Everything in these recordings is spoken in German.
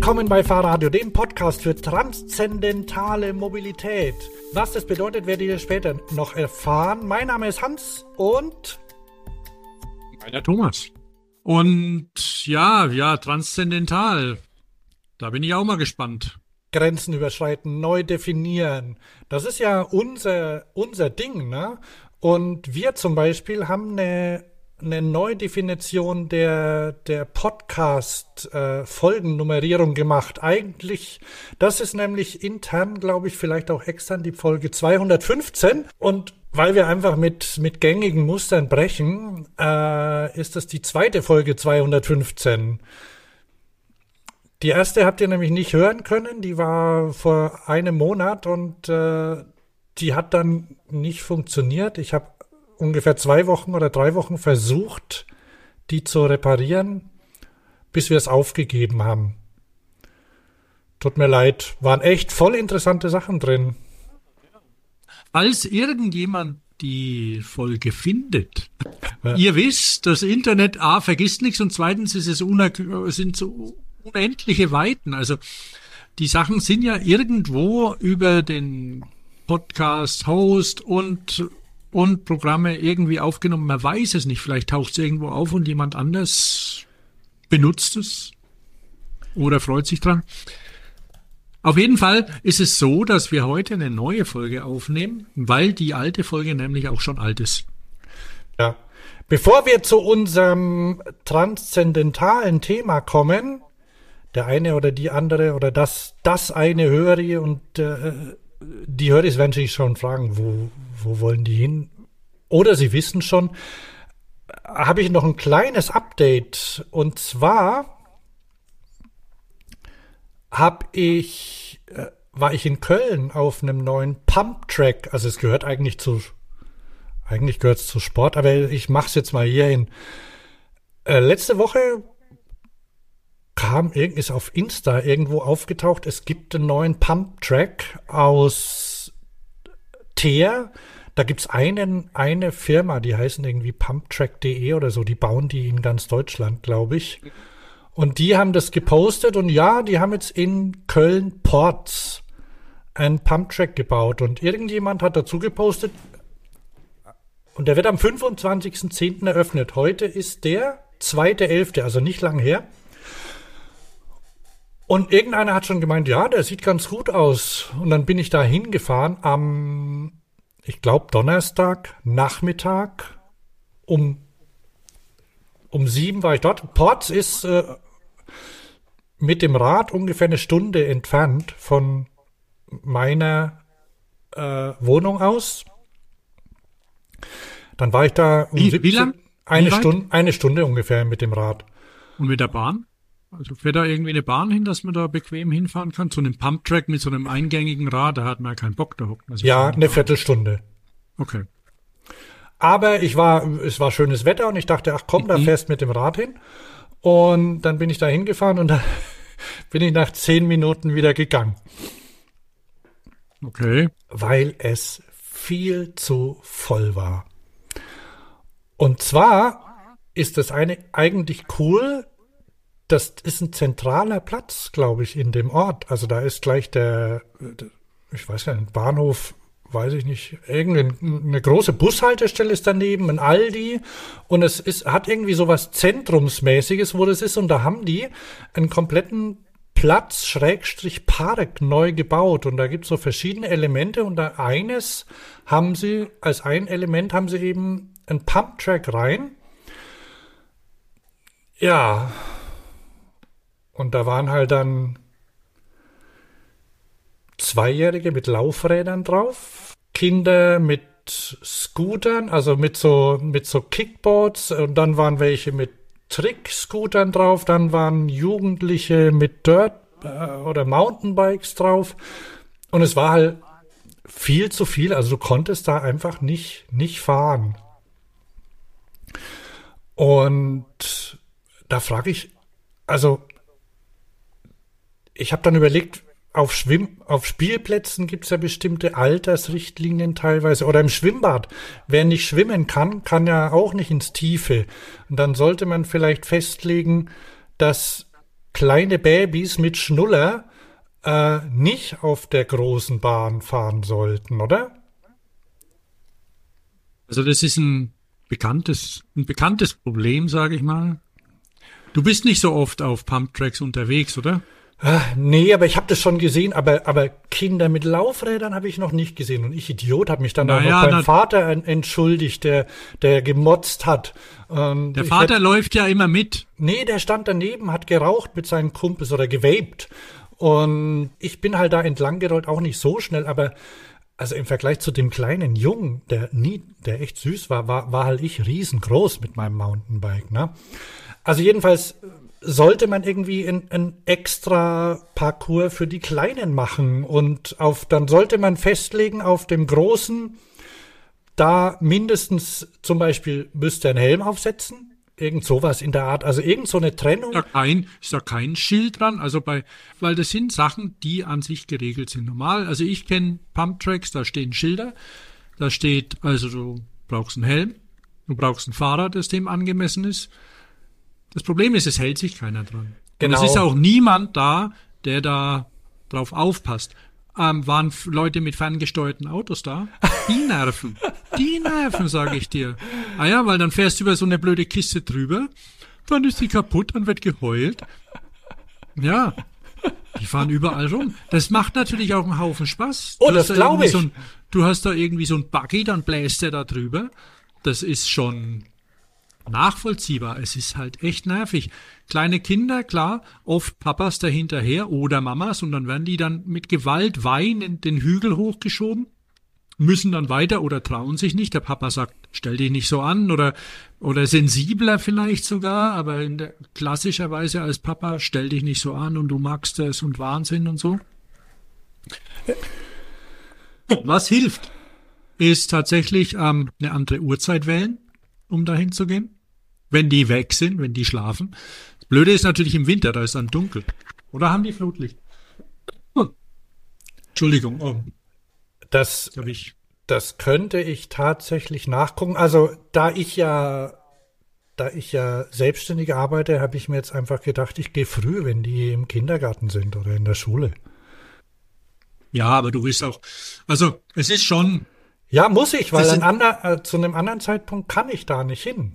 Willkommen bei Fahrradio, dem Podcast für transzendentale Mobilität. Was das bedeutet, werdet ihr später noch erfahren. Mein Name ist Hans und... Meiner Thomas. Und ja, transzendental. Da bin ich auch mal gespannt. Grenzen überschreiten, neu definieren. Das ist ja unser Ding, ne? Und wir zum Beispiel haben eine Neudefinition der Podcast-Folgennummerierung gemacht. Eigentlich, das ist nämlich intern, glaube ich, vielleicht auch extern die Folge 215. Und weil wir einfach mit gängigen Mustern brechen, ist das die zweite Folge 215. Die erste habt ihr nämlich nicht hören können. Die war vor einem Monat und die hat dann nicht funktioniert. Ich habe ungefähr 2 Wochen oder 3 Wochen versucht, die zu reparieren, bis wir es aufgegeben haben. Tut mir leid, waren echt voll interessante Sachen drin. Falls irgendjemand die Folge findet, ihr wisst, das Internet A vergisst nichts und zweitens ist es sind so unendliche Weiten. Also die Sachen sind ja irgendwo über den Podcast-Host und Programme irgendwie aufgenommen. Man weiß es nicht. Vielleicht taucht es irgendwo auf und jemand anders benutzt es oder freut sich dran. Auf jeden Fall ist es so, dass wir heute eine neue Folge aufnehmen, weil die alte Folge nämlich auch schon alt ist. Ja. Bevor wir zu unserem transzendentalen Thema kommen, der eine oder die andere oder das eine Hörer und die Hörer werden sich schon fragen, wo wollen die hin? Oder sie wissen schon, habe ich noch ein kleines Update. Und zwar war ich in Köln auf einem neuen Pump-Track. Also es gehört eigentlich gehört es zu Sport, aber ich mache es jetzt mal hier hin. Letzte Woche ist auf Insta irgendwo aufgetaucht, es gibt einen neuen Pump-Track aus Teer. Da gibt's eine Firma, die heißen irgendwie pumptrack.de oder so, die bauen die in ganz Deutschland, glaube ich. Und die haben das gepostet und ja, die haben jetzt in Köln-Porz einen Pump-Track gebaut und irgendjemand hat dazu gepostet und der wird am 25.10. eröffnet. Heute ist der 2.11., also nicht lang her. Und irgendeiner hat schon gemeint, ja, der sieht ganz gut aus. Und dann bin ich da hingefahren am, ich glaube, Donnerstag, Nachmittag. Um 7 war ich dort. Porz ist mit dem Rad ungefähr eine Stunde entfernt von meiner Wohnung aus. Dann war ich da um 17, wie lang? Eine Stunde ungefähr mit dem Rad. Und mit der Bahn? Also fährt da irgendwie eine Bahn hin, dass man da bequem hinfahren kann? So einen Pumptrack mit so einem eingängigen Rad, da hat man ja keinen Bock, da hockt man sich. Ja, eine Viertelstunde. Okay. Aber es war schönes Wetter und ich dachte, ach komm, da fährst mit dem Rad hin. Und dann bin ich da hingefahren und dann bin ich nach 10 Minuten wieder gegangen. Okay. Weil es viel zu voll war. Und zwar ist das eigentlich cool. Das ist ein zentraler Platz, glaube ich, in dem Ort. Also da ist gleich ich weiß ja, ein Bahnhof, weiß ich nicht, eine große Bushaltestelle ist daneben, ein Aldi. Und hat irgendwie sowas Zentrumsmäßiges, wo das ist. Und da haben die einen kompletten Platz, Park neu gebaut. Und da gibt es so verschiedene Elemente. Und da als ein Element haben sie eben einen Pumptrack rein. Ja. Und da waren halt dann Zweijährige mit Laufrädern drauf, Kinder mit Scootern, also mit so Kickboards, und dann waren welche mit Trick-Scootern drauf, dann waren Jugendliche mit Dirt- oder Mountainbikes drauf. Und es war halt viel zu viel, also du konntest da einfach nicht fahren. Und da frage ich, also ich habe dann überlegt, auf Spielplätzen gibt es ja bestimmte Altersrichtlinien teilweise. Oder im Schwimmbad. Wer nicht schwimmen kann, kann ja auch nicht ins Tiefe. Und dann sollte man vielleicht festlegen, dass kleine Babys mit Schnuller nicht auf der großen Bahn fahren sollten, oder? Also das ist ein bekanntes Problem, sage ich mal. Du bist nicht so oft auf Pumptracks unterwegs, oder? Nee, aber ich habe das schon gesehen, aber Kinder mit Laufrädern habe ich noch nicht gesehen. Und ich, Idiot, habe mich dann auch noch beim Vater entschuldigt, der gemotzt hat. Der Vater läuft ja immer mit. Nee, der stand daneben, hat geraucht mit seinen Kumpels oder gewaped. Und ich bin halt da entlang gerollt, auch nicht so schnell, aber also im Vergleich zu dem kleinen Jungen, der echt süß war halt ich riesengroß mit meinem Mountainbike, ne? Also jedenfalls sollte man irgendwie ein extra Parcours für die Kleinen machen und dann sollte man festlegen auf dem Großen, da mindestens zum Beispiel müsste ein Helm aufsetzen, irgend sowas in der Art, also irgend so eine Trennung. Ist da kein Schild dran, also weil das sind Sachen, die an sich geregelt sind. Normal, also ich kenne Pumptracks, da stehen Schilder, da steht, also du brauchst einen Helm, du brauchst ein Fahrrad, das dem angemessen ist. Das Problem ist, es hält sich keiner dran. Genau. Und es ist auch niemand da, der da drauf aufpasst. Waren Leute mit ferngesteuerten Autos da? Die nerven, sage ich dir. Ah ja, weil dann fährst du über so eine blöde Kiste drüber, dann ist die kaputt, dann wird geheult. Ja, die fahren überall rum. Das macht natürlich auch einen Haufen Spaß. Oh, das glaube ich. Du hast da irgendwie so ein Buggy, dann bläst der da drüber. Das ist schon nachvollziehbar. Es ist halt echt nervig. Kleine Kinder, klar, oft Papas dahinterher oder Mamas und dann werden die dann mit Gewalt weinend den Hügel hochgeschoben, müssen dann weiter oder trauen sich nicht. Der Papa sagt, stell dich nicht so an oder sensibler vielleicht sogar, aber klassischerweise als Papa, stell dich nicht so an und du magst es und Wahnsinn und so. Was hilft, ist tatsächlich eine andere Uhrzeit wählen, um dahin zu gehen, wenn die weg sind, wenn die schlafen. Das Blöde ist natürlich im Winter, da ist dann dunkel. Oder haben die Flutlicht? Entschuldigung. Oh. Das könnte ich tatsächlich nachgucken. Also da ich ja selbstständig arbeite, habe ich mir jetzt einfach gedacht, ich gehe früh, wenn die im Kindergarten sind oder in der Schule. Ja, aber du bist auch, also es ist schon. Ja, muss ich, weil zu einem anderen Zeitpunkt kann ich da nicht hin.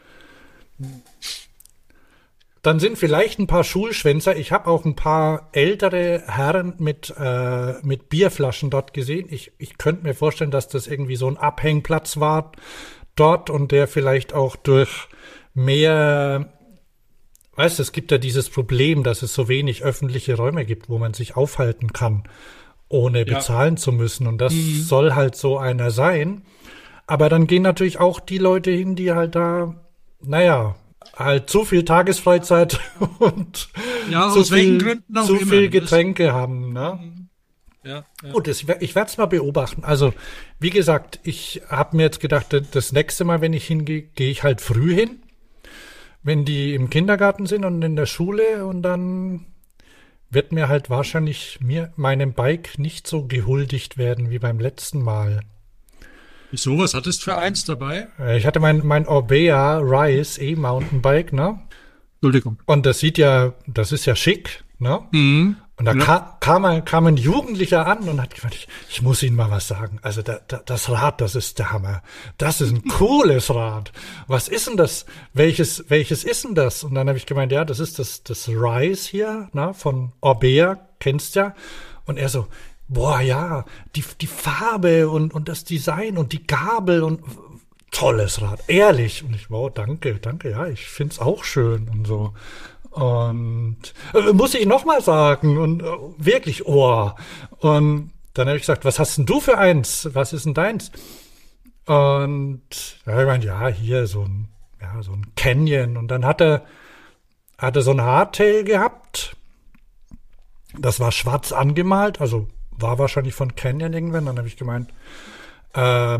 Dann sind vielleicht ein paar Schulschwänzer. Ich habe auch ein paar ältere Herren mit Bierflaschen dort gesehen. Ich könnte mir vorstellen, dass das irgendwie so ein Abhängplatz war dort und der vielleicht auch durch mehr, weißt du, es gibt ja dieses Problem, dass es so wenig öffentliche Räume gibt, wo man sich aufhalten kann, ohne bezahlen zu müssen. Und das soll halt so einer sein. Aber dann gehen natürlich auch die Leute hin, die halt da, halt zu viel Tagesfreizeit und zu viel Getränke haben. Ne? Ja. Gut, ich werde es mal beobachten. Also, wie gesagt, ich habe mir jetzt gedacht, das nächste Mal, wenn ich hingehe, gehe ich halt früh hin, wenn die im Kindergarten sind und in der Schule und dann wird mir halt wahrscheinlich meinem Bike nicht so gehuldigt werden wie beim letzten Mal. Wieso? Was hattest du für eins dabei? Ich hatte mein Orbea Rise E-Mountainbike, ne? Entschuldigung. Und das ist ja schick, ne? Mhm. Und da kam ein Jugendlicher an und hat gesagt, ich muss Ihnen mal was sagen. Also das Rad, das ist der Hammer. Das ist ein cooles Rad. Was ist denn das? Welches ist denn das? Und dann habe ich gemeint, ja, das ist das Rise hier, ne, von Orbea, kennst ja. Und er so, boah, ja, die Farbe und das Design und die Gabel und tolles Rad, ehrlich. Und ich, wow, danke, ja, ich find's auch schön und so. Und muss ich noch mal sagen und wirklich, oh. Und dann habe ich gesagt, was hast denn du für eins? Was ist denn deins? Und da habe ich gemeint, ja, hier so ein Canyon. Und dann hat er so ein Hardtail gehabt. Das war schwarz angemalt, also war wahrscheinlich von Canyon irgendwann. Dann habe ich gemeint, na,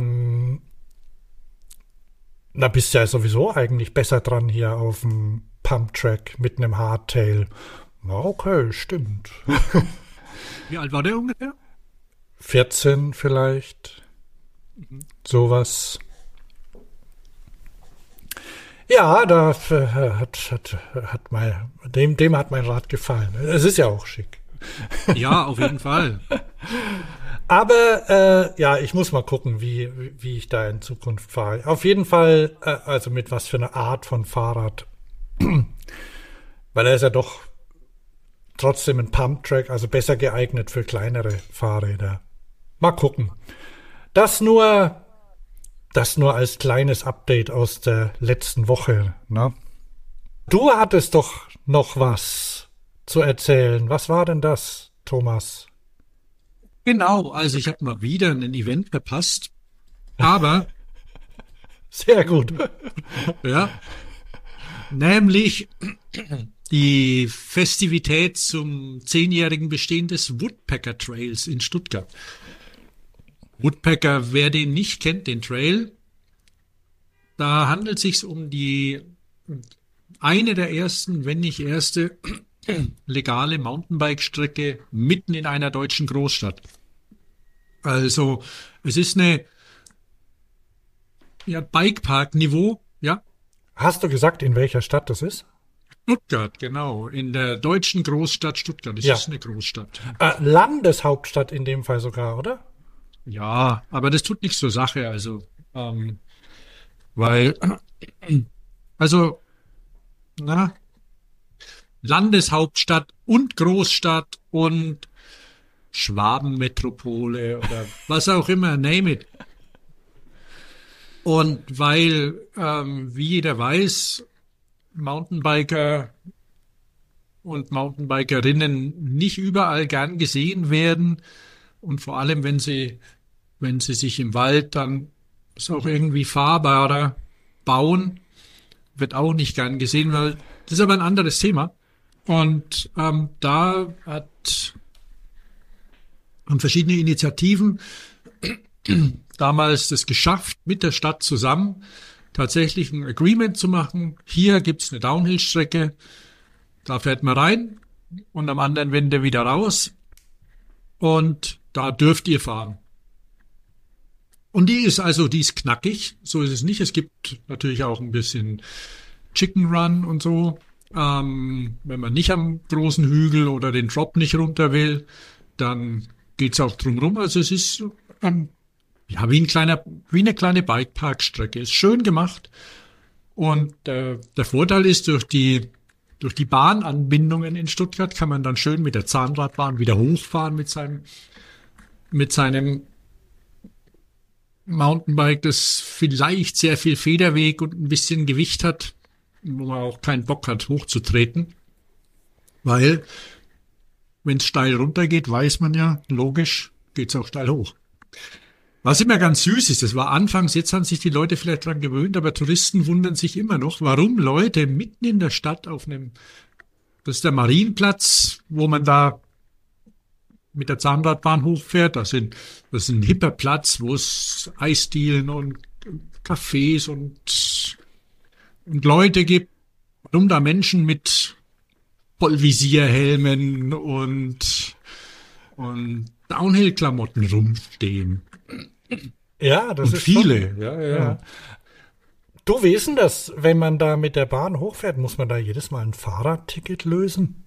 bist ja sowieso eigentlich besser dran hier auf dem Pumptrack mit einem Hardtail. Na, okay, stimmt. Wie alt war der ungefähr? 14 vielleicht. Sowas. Ja, da dem hat mein Rat gefallen. Es ist ja auch schick. Ja, auf jeden Fall. Aber ja, ich muss mal gucken, wie ich da in Zukunft fahre. Auf jeden Fall, also mit was für einer Art von Fahrrad. Weil er ist ja doch trotzdem ein Pumptrack, also besser geeignet für kleinere Fahrräder. Mal gucken. Das nur als kleines Update aus der letzten Woche. Ne? Du hattest doch noch was zu erzählen. Was war denn das, Thomas? Genau, also ich habe mal wieder ein Event verpasst, aber sehr gut. Ja, nämlich die Festivität zum 10-jährigen Bestehen des Woodpecker Trails in Stuttgart. Woodpecker, wer den nicht kennt, den Trail, da handelt es sich um eine der ersten, wenn nicht erste, legale Mountainbike-Strecke mitten in einer deutschen Großstadt. Also es ist eine Bikepark-Niveau, ja. Hast du gesagt, in welcher Stadt das ist? Stuttgart, genau. In der deutschen Großstadt Stuttgart. Das ist eine Großstadt. Landeshauptstadt in dem Fall sogar, oder? Ja, aber das tut nichts zur Sache. Also, weil, also, Landeshauptstadt und Großstadt und Schwabenmetropole oder was auch immer, name it. Und weil, wie jeder weiß, Mountainbiker und Mountainbikerinnen nicht überall gern gesehen werden und vor allem, wenn sie sich im Wald dann ist auch irgendwie fahrbarer bauen, wird auch nicht gern gesehen, weil das ist aber ein anderes Thema. Und da haben verschiedene Initiativen damals das geschafft, mit der Stadt zusammen tatsächlich ein Agreement zu machen. Hier gibt's eine Downhill-Strecke, da fährt man rein und am anderen Ende wieder raus und da dürft ihr fahren. Und die ist knackig, so ist es nicht. Es gibt natürlich auch ein bisschen Chicken Run und so. Wenn man nicht am großen Hügel oder den Drop nicht runter will, dann geht's auch drumherum. Also es ist wie eine kleine Bikeparkstrecke. Ist schön gemacht. Und der Vorteil ist, durch die Bahnanbindungen in Stuttgart kann man dann schön mit der Zahnradbahn wieder hochfahren mit seinem Mountainbike, das vielleicht sehr viel Federweg und ein bisschen Gewicht hat, wo man auch keinen Bock hat, hochzutreten. Weil, wenn es steil runtergeht, weiß man ja, logisch, geht's auch steil hoch. Was immer ganz süß ist, das war anfangs, jetzt haben sich die Leute vielleicht dran gewöhnt, aber Touristen wundern sich immer noch, warum Leute mitten in der Stadt das ist der Marienplatz, wo man da mit der Zahnradbahn hochfährt, das ist ein hipper Platz, wo es Eisdielen und Cafés und Leute gibt, warum da Menschen mit Vollvisierhelmen und Downhill-Klamotten rumstehen. Ja, das und ist viele. Schon, ja. Du, wie ist denn das, wenn man da mit der Bahn hochfährt, muss man da jedes Mal ein Fahrradticket lösen?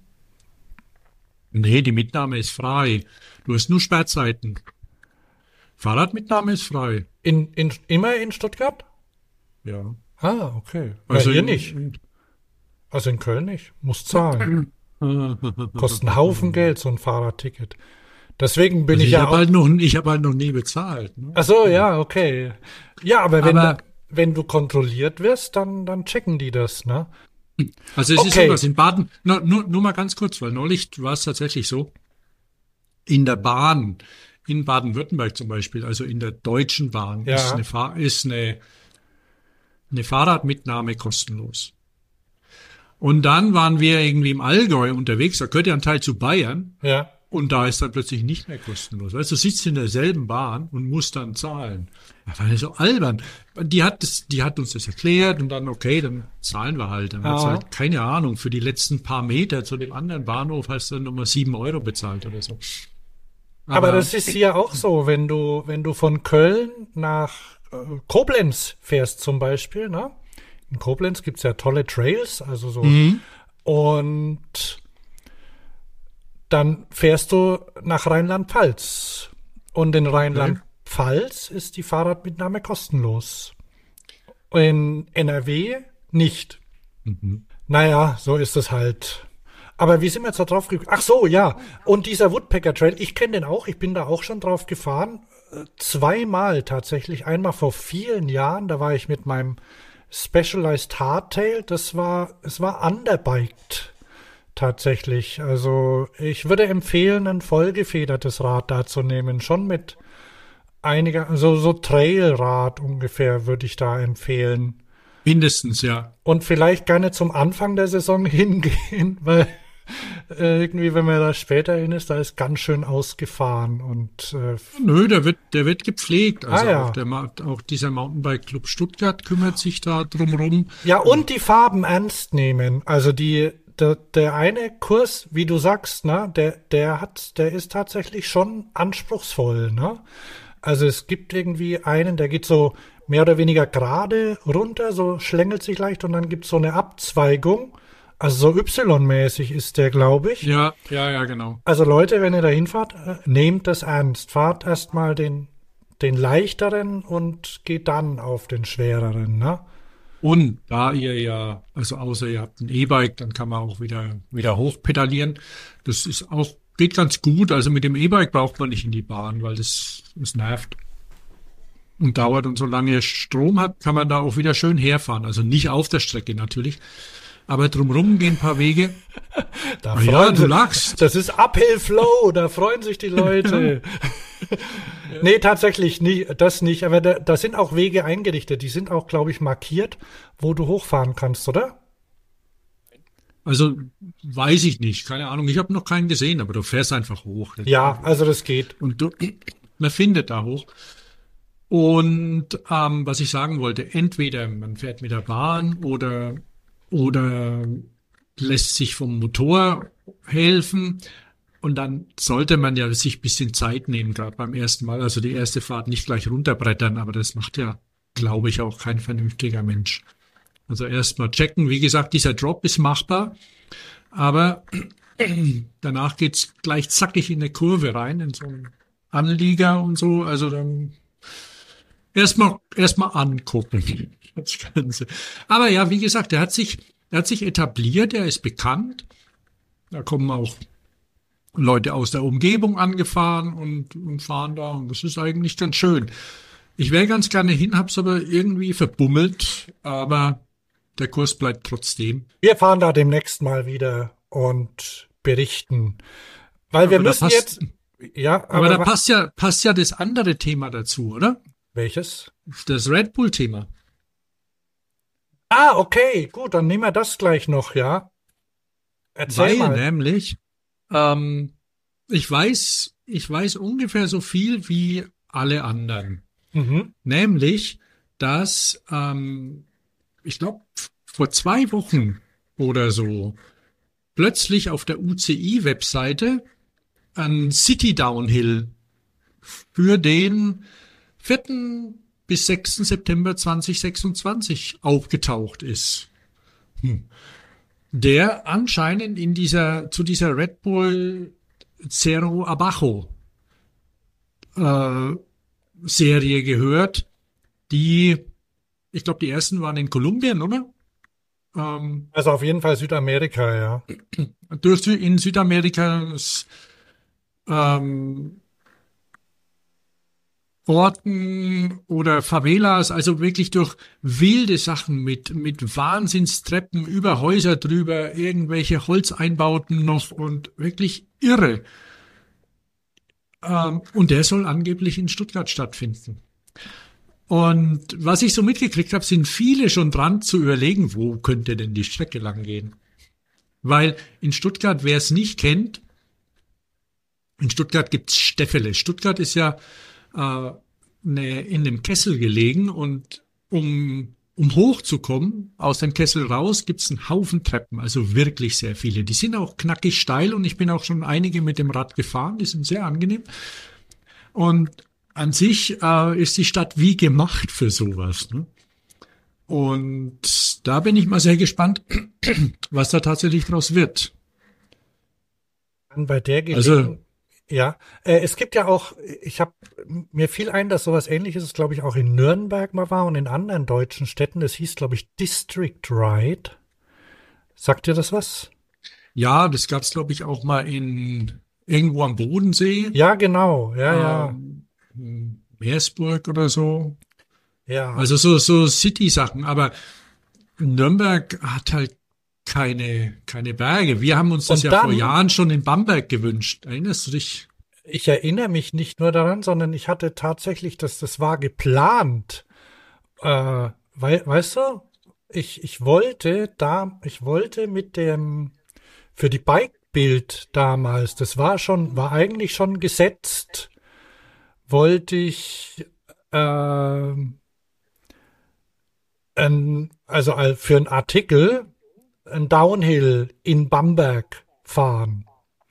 Nee, die Mitnahme ist frei. Du hast nur Sperrzeiten. Fahrradmitnahme ist frei. Immer in Stuttgart? Ja. Ah, okay. Also hier nicht. Also in Köln nicht. Muss zahlen. Kostet einen Haufen Geld, so ein Fahrradticket. Deswegen bin ich ja auch... Ich habe halt noch nie bezahlt. Ne? Ach so, ja, okay. Ja, aber wenn du kontrolliert wirst, dann checken die das, ne? Also es ist so, dass in Baden, nur mal ganz kurz, weil neulich war es tatsächlich so, in der Bahn, in Baden-Württemberg zum Beispiel, also in der Deutschen Bahn, ist eine Fahrradmitnahme kostenlos. Und dann waren wir irgendwie im Allgäu unterwegs, da gehört ja ein Teil zu Bayern. Ja. Und da ist dann plötzlich nicht mehr kostenlos. Weißt du, sitzt in derselben Bahn und musst dann zahlen. Das war so albern. Die hat uns das erklärt und dann, okay, dann zahlen wir halt. Dann hat's halt, keine Ahnung, für die letzten paar Meter zu dem anderen Bahnhof hast du dann nochmal 7 € bezahlt oder so. Aber das ist hier auch so, wenn du von Köln nach Koblenz fährst zum Beispiel, ne? In Koblenz gibt's ja tolle Trails, also so. Und dann fährst du nach Rheinland-Pfalz. Und in Rheinland-Pfalz ist die Fahrradmitnahme kostenlos. In NRW nicht. Naja, so ist es halt. Aber wie sind wir jetzt da drauf gekommen? Ach so, ja. Und dieser Woodpecker Trail, ich kenne den auch. Ich bin da auch schon drauf gefahren. 2-mal tatsächlich. Einmal vor vielen Jahren. Da war ich mit meinem Specialized Hardtail. Es war underbiked. Tatsächlich. Also ich würde empfehlen, ein vollgefedertes Rad da zu nehmen. Schon mit einiger, so Trailrad ungefähr würde ich da empfehlen. Mindestens, ja. Und vielleicht gerne zum Anfang der Saison hingehen, weil irgendwie, wenn man da später hin ist, da ist ganz schön ausgefahren. Und nö, der wird gepflegt. Also ja. auch dieser Mountainbike Club Stuttgart kümmert sich da drum rum. Ja, und die Farben ernst nehmen. Also der eine Kurs, wie du sagst, ne, der ist tatsächlich schon anspruchsvoll, ne? Also es gibt irgendwie einen, der geht so mehr oder weniger gerade runter, so schlängelt sich leicht und dann gibt es so eine Abzweigung. Also so Y-mäßig ist der, glaube ich. Ja, genau. Also Leute, wenn ihr da hinfahrt, nehmt das ernst. Fahrt erstmal den leichteren und geht dann auf den schwereren, ne? Und da ihr ja, also außer ihr habt ein E-Bike, dann kann man auch wieder hochpedalieren. Das ist auch, geht ganz gut. Also mit dem E-Bike braucht man nicht in die Bahn, weil das nervt und dauert. Und solange ihr Strom habt, kann man da auch wieder schön herfahren. Also nicht auf der Strecke natürlich, aber drumherum gehen ein paar Wege. Du lachst. Das ist Uphill Flow, da freuen sich die Leute. Nee, tatsächlich das nicht. Aber da sind auch Wege eingerichtet. Die sind auch, glaube ich, markiert, wo du hochfahren kannst, oder? Also weiß ich nicht. Keine Ahnung. Ich habe noch keinen gesehen, aber du fährst einfach hoch. Ja, also das geht. Und man findet da hoch. Und was ich sagen wollte, entweder man fährt mit der Bahn oder lässt sich vom Motor helfen. Und dann sollte man ja sich ein bisschen Zeit nehmen, gerade beim ersten Mal. Also die erste Fahrt nicht gleich runterbrettern, aber das macht ja, glaube ich, auch kein vernünftiger Mensch. Also erstmal checken. Wie gesagt, dieser Drop ist machbar, aber danach geht's gleich zackig in eine Kurve rein, in so einen Anlieger und so. Also dann erstmal angucken. Das Ganze. Aber ja, wie gesagt, er hat sich etabliert, er ist bekannt. Da kommen auch Leute aus der Umgebung angefahren und fahren da. Und das ist eigentlich ganz schön. Ich wäre ganz gerne hin, hab's aber irgendwie verbummelt. Aber der Kurs bleibt trotzdem. Wir fahren da demnächst mal wieder und berichten. Weil wir müssen jetzt... Ja, aber da passt ja das andere Thema dazu, oder? Welches? Das Red Bull-Thema. Ah, okay, gut, dann nehmen wir das gleich noch, ja. Erzähl mal. Nämlich, ich weiß ungefähr so viel wie alle anderen. Nämlich, dass, ich glaube, vor 2 Wochen oder so plötzlich auf der UCI-Webseite ein City Downhill für den 4. bis 6. September 2026 aufgetaucht ist. Der anscheinend zu dieser Red Bull Cerro Abajo Serie gehört, ich glaube, die ersten waren in Kolumbien, oder? Also auf jeden Fall Südamerika, ja. In Südamerika Orten oder Favelas, also wirklich durch wilde Sachen mit Wahnsinnstreppen über Häuser drüber, irgendwelche Holzeinbauten noch und wirklich irre. Und der soll angeblich in Stuttgart stattfinden. Und was ich so mitgekriegt habe, sind viele schon dran zu überlegen, wo könnte denn die Strecke lang gehen. Weil in Stuttgart, wer es nicht kennt, in Stuttgart gibt's Stäffele. Stuttgart ist ja in dem Kessel gelegen und um hochzukommen, aus dem Kessel raus, gibt's einen Haufen Treppen, also wirklich sehr viele. Die sind auch knackig steil und ich bin auch schon einige mit dem Rad gefahren, die sind sehr angenehm. Und an sich ist die Stadt wie gemacht für sowas, ne? Und Und da bin ich mal sehr gespannt, was da tatsächlich draus wird. Bei der Gelegenheit, ja, es gibt ja auch, mir fiel ein, dass sowas Ähnliches, glaube ich, auch in Nürnberg mal war und in anderen deutschen Städten. Das hieß, glaube ich, District Ride. Sagt dir das was? Ja, das gab es, glaube ich, auch mal irgendwo am Bodensee. Ja, genau, ja. Meersburg oder so. Ja. Also so City-Sachen. Aber Nürnberg hat halt keine Berge. Wir haben uns das ja vor Jahren schon in Bamberg gewünscht. Erinnerst du dich? Ich erinnere mich nicht nur daran, sondern ich hatte tatsächlich, das war geplant. Weißt du, ich wollte mit für die Bike-Bild damals, das war eigentlich schon gesetzt, wollte ich, also für einen Artikel ein Downhill in Bamberg fahren.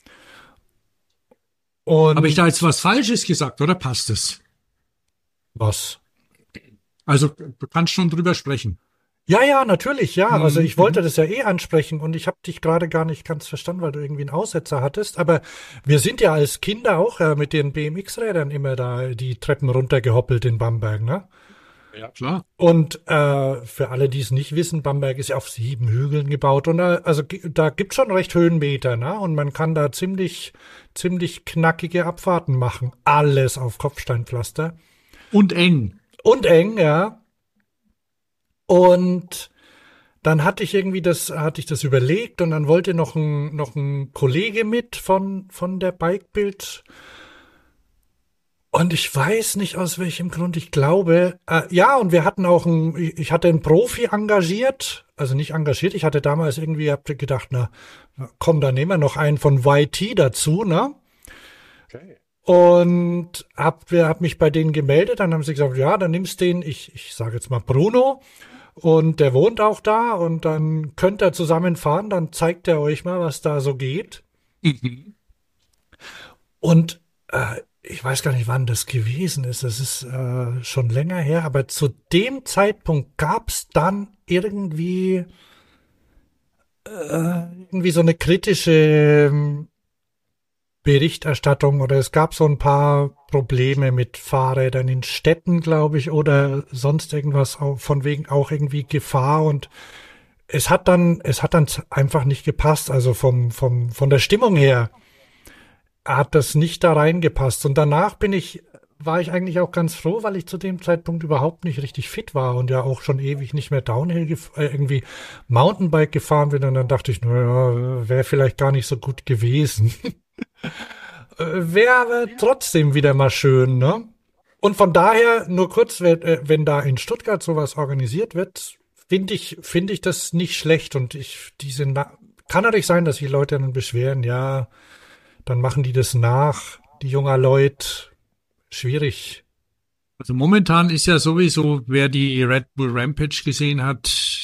Habe ich da jetzt was Falsches gesagt, oder passt es? Was? Also du kannst schon drüber sprechen. Ja, natürlich, ja. Also ich wollte das ja ansprechen und ich habe dich gerade gar nicht ganz verstanden, weil du irgendwie einen Aussetzer hattest. Aber wir sind ja als Kinder auch mit den BMX-Rädern immer da die Treppen runtergehoppelt in Bamberg, ne? Ja, klar. Und für alle, die es nicht wissen, Bamberg ist ja auf 7 Hügeln gebaut und da gibt's schon recht Höhenmeter, ne? Und man kann da ziemlich knackige Abfahrten machen. Alles auf Kopfsteinpflaster. Und eng. Und eng, ja. Und dann hatte ich das überlegt und dann wollte noch ein Kollege mit von der Bike-Bild. Und ich weiß nicht aus welchem Grund, ich glaube, und wir hatten ich hatte einen Profi engagiert, also nicht engagiert, ich hatte damals hab gedacht, na komm, dann nehmen wir noch einen von YT dazu, ne? Okay. Und hab mich bei denen gemeldet, dann haben sie gesagt, ja, dann nimmst den, ich sage jetzt mal Bruno, und der wohnt auch da und dann könnt ihr zusammen fahren, dann zeigt er euch mal, was da so geht. Mhm. Und ich weiß gar nicht, wann das gewesen ist. Das ist schon länger her, aber zu dem Zeitpunkt gab's dann irgendwie so eine kritische Berichterstattung oder es gab so ein paar Probleme mit Fahrrädern in Städten, glaube ich, oder sonst irgendwas von wegen auch irgendwie Gefahr und es hat dann einfach nicht gepasst, also von der Stimmung her hat das nicht da reingepasst und danach war ich eigentlich auch ganz froh, weil ich zu dem Zeitpunkt überhaupt nicht richtig fit war und ja auch schon ewig nicht mehr Downhill irgendwie Mountainbike gefahren bin und dann dachte ich, naja, wäre vielleicht gar nicht so gut gewesen. Wäre trotzdem wieder mal schön, ne? Und von daher, nur kurz, wenn da in Stuttgart sowas organisiert wird, finde ich das nicht schlecht und kann natürlich sein, dass die Leute dann beschweren, ja, dann machen die das nach, die jungen Leute, schwierig. Also momentan ist ja sowieso, wer die Red Bull Rampage gesehen hat,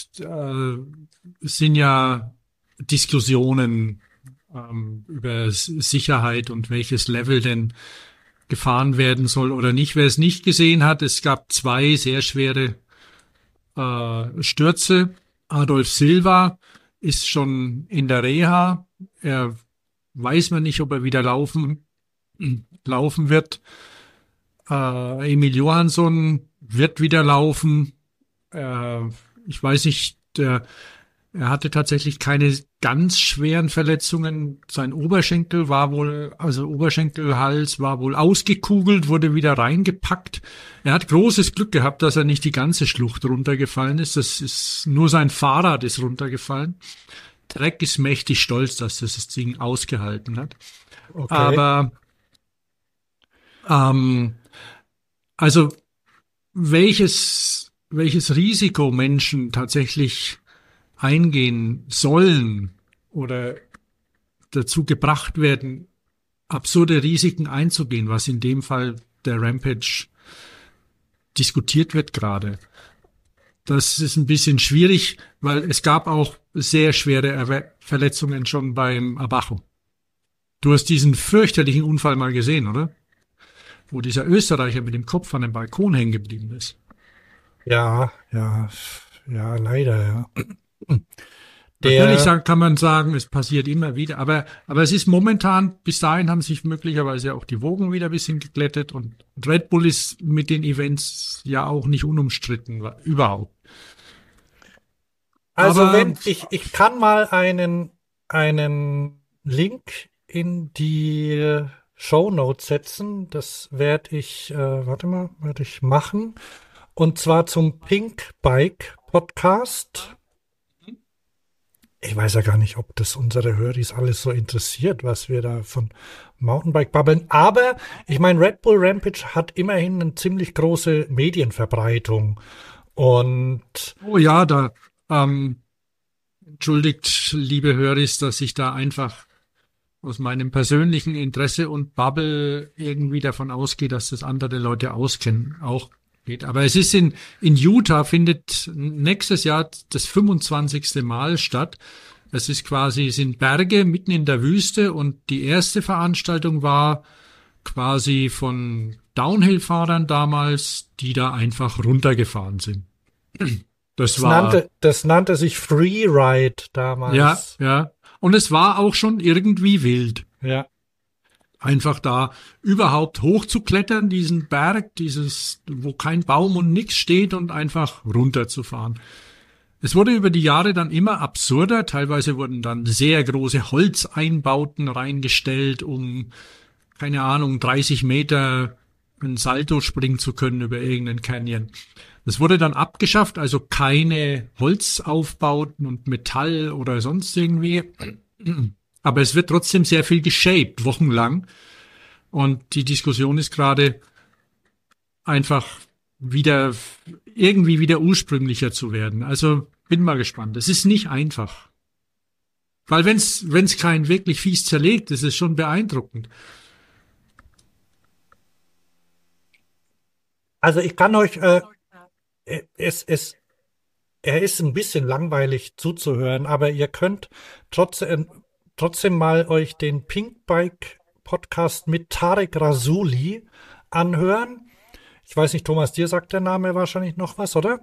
sind ja Diskussionen über Sicherheit und welches Level denn gefahren werden soll oder nicht. Wer es nicht gesehen hat, es gab 2 sehr schwere Stürze. Adolf Silva ist schon in der Reha. Er weiß man nicht, ob er wieder laufen wird. Emil Johansson wird wieder laufen. Ich weiß nicht, er hatte tatsächlich keine ganz schweren Verletzungen. Sein Oberschenkelhals war wohl ausgekugelt, wurde wieder reingepackt. Er hat großes Glück gehabt, dass er nicht die ganze Schlucht runtergefallen ist. Das ist nur sein Fahrrad ist runtergefallen. Trek ist mächtig stolz, dass das Ding ausgehalten hat. Okay. Aber also welches Risiko Menschen tatsächlich eingehen sollen oder dazu gebracht werden, absurde Risiken einzugehen, was in dem Fall der Rampage diskutiert wird gerade. Das ist ein bisschen schwierig, weil es gab auch sehr schwere Verletzungen schon beim Abajo. Du hast diesen fürchterlichen Unfall mal gesehen, oder? Wo dieser Österreicher mit dem Kopf an dem Balkon hängen geblieben ist. Ja, Ja, leider, ja. Natürlich kann man sagen, es passiert immer wieder, aber es ist momentan, bis dahin haben sich möglicherweise auch die Wogen wieder ein bisschen geglättet und Red Bull ist mit den Events ja auch nicht unumstritten, überhaupt. Also aber wenn ich kann mal einen Link in die Shownotes setzen, das werde ich, werde ich machen, und zwar zum Pink Bike Podcast. Ich weiß ja gar nicht, ob das unsere Höris alles so interessiert, was wir da von Mountainbike babbeln. Aber ich meine, Red Bull Rampage hat immerhin eine ziemlich große Medienverbreitung. Und oh ja, entschuldigt, liebe Höris, dass ich da einfach aus meinem persönlichen Interesse und Bubble irgendwie davon ausgehe, dass das andere Leute auskennen, auch geht. Aber es ist in Utah findet nächstes Jahr das 25. Mal statt. Es ist sind Berge mitten in der Wüste und die erste Veranstaltung war quasi von Downhill-Fahrern damals, die da einfach runtergefahren sind. Das nannte sich Freeride damals. Ja. Und es war auch schon irgendwie wild. Ja. Einfach da überhaupt hochzuklettern, diesen Berg, wo kein Baum und nichts steht und einfach runterzufahren. Es wurde über die Jahre dann immer absurder. Teilweise wurden dann sehr große Holzeinbauten reingestellt, um, keine Ahnung, 30 Meter ein Salto springen zu können über irgendeinen Canyon. Das wurde dann abgeschafft, also keine Holzaufbauten und Metall oder sonst irgendwie. Aber es wird trotzdem sehr viel geshaped, wochenlang. Und die Diskussion ist gerade einfach wieder ursprünglicher zu werden. Also bin mal gespannt. Es ist nicht einfach. Weil wenn's kein wirklich fies zerlegt, ist es schon beeindruckend. Also ich kann euch, er ist ein bisschen langweilig zuzuhören, aber ihr könnt trotzdem mal euch den Pink Bike Podcast mit Tarek Rassouli anhören. Ich weiß nicht, Thomas, dir sagt der Name wahrscheinlich noch was, oder?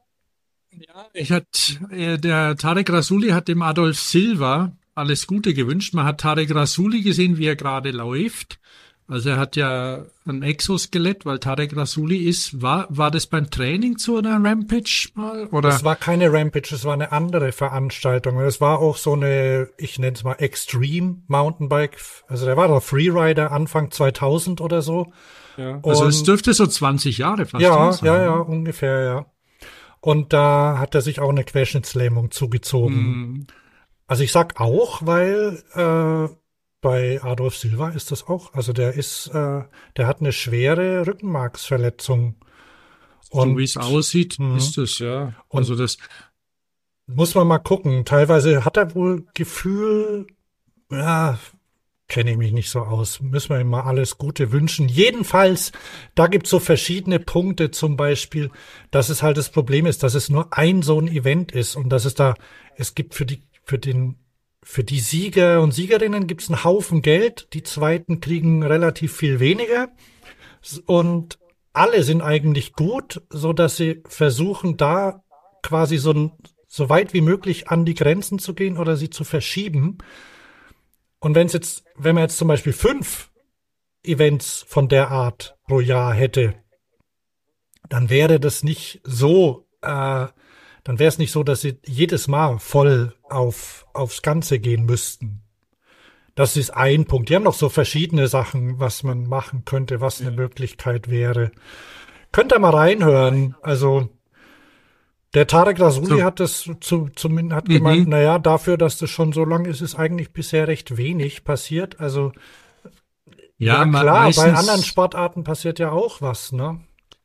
Ja, der Tarek Rassouli hat dem Adolf Silva alles Gute gewünscht. Man hat Tarek Rassouli gesehen, wie er gerade läuft. Also er hat ja ein Exoskelett, weil Tarek Rassouli war das beim Training zu einer Rampage mal? Oder? Das war keine Rampage, das war eine andere Veranstaltung. Das war auch so eine, ich nenne es mal Extreme Mountainbike. Also der war doch Freerider Anfang 2000 oder so. Ja. Also es dürfte so 20 Jahre fast sein. Ja, ungefähr, ja. Und da hat er sich auch eine Querschnittslähmung zugezogen. Also ich sag auch, weil bei Adolf Silva ist das auch. Also der hat eine schwere Rückenmarksverletzung. Und so wie es aussieht, ist das, ja. Also das muss man mal gucken. Teilweise hat er wohl Gefühl, ja, kenne ich mich nicht so aus. Müssen wir ihm mal alles Gute wünschen. Jedenfalls, da gibt's so verschiedene Punkte, zum Beispiel, dass es halt das Problem ist, dass es nur ein so ein Event ist und dass es gibt für die Sieger und Siegerinnen gibt's einen Haufen Geld. Die Zweiten kriegen relativ viel weniger. Und alle sind eigentlich gut, so dass sie versuchen, da quasi so weit wie möglich an die Grenzen zu gehen oder sie zu verschieben. Und wenn man jetzt zum Beispiel 5 Events von der Art pro Jahr hätte, dann wäre das nicht so, dann wäre es nicht so, dass sie jedes Mal voll aufs Ganze gehen müssten. Das ist ein Punkt. Die haben noch so verschiedene Sachen, was man machen könnte, was eine Möglichkeit wäre. Könnt ihr mal reinhören. Also der Tarek Rassouli hat das zumindest gemeint, naja, dafür, dass das schon so lang ist, ist eigentlich bisher recht wenig passiert. Also ja klar, bei anderen Sportarten passiert ja auch was, ne?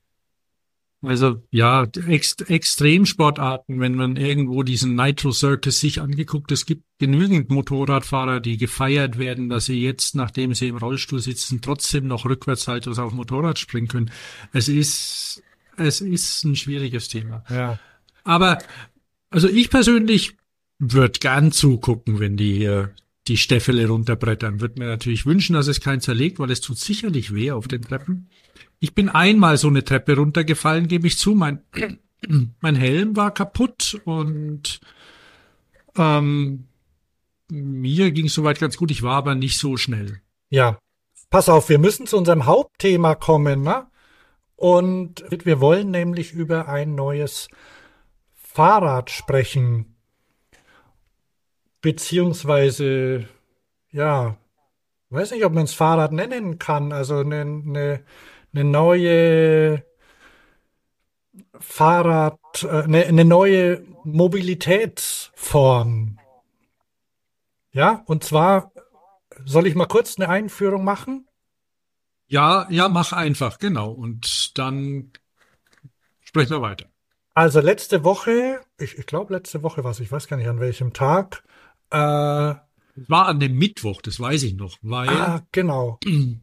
Also ja, Extremsportarten, wenn man irgendwo diesen Nitro Circus sich angeguckt, es gibt genügend Motorradfahrer, die gefeiert werden, dass sie jetzt, nachdem sie im Rollstuhl sitzen, trotzdem noch Rückwärtssaltos auf dem Motorrad springen können. Es ist ein schwieriges Thema. Ja. Aber also ich persönlich würde gern zugucken, wenn die Stäffele runterbrettern. Würde mir natürlich wünschen, dass es keinen zerlegt, weil es tut sicherlich weh auf den Treppen. Ich bin einmal so eine Treppe runtergefallen, gebe ich zu. Mein mein Helm war kaputt und mir ging es soweit ganz gut. Ich war aber nicht so schnell. Ja, pass auf, wir müssen zu unserem Hauptthema kommen, ne? Und wir wollen nämlich über ein neues Fahrrad sprechen. Beziehungsweise, ja, weiß nicht, ob man es Fahrrad nennen kann. Also eine neue eine neue Mobilitätsform. Ja, und zwar soll ich mal kurz eine Einführung machen? Ja, ja, mach einfach, genau. Und dann sprechen wir weiter. Also letzte Woche, ich glaube letzte Woche war es, ich weiß gar nicht an welchem Tag. Es war an dem Mittwoch, das weiß ich noch, weil Genau.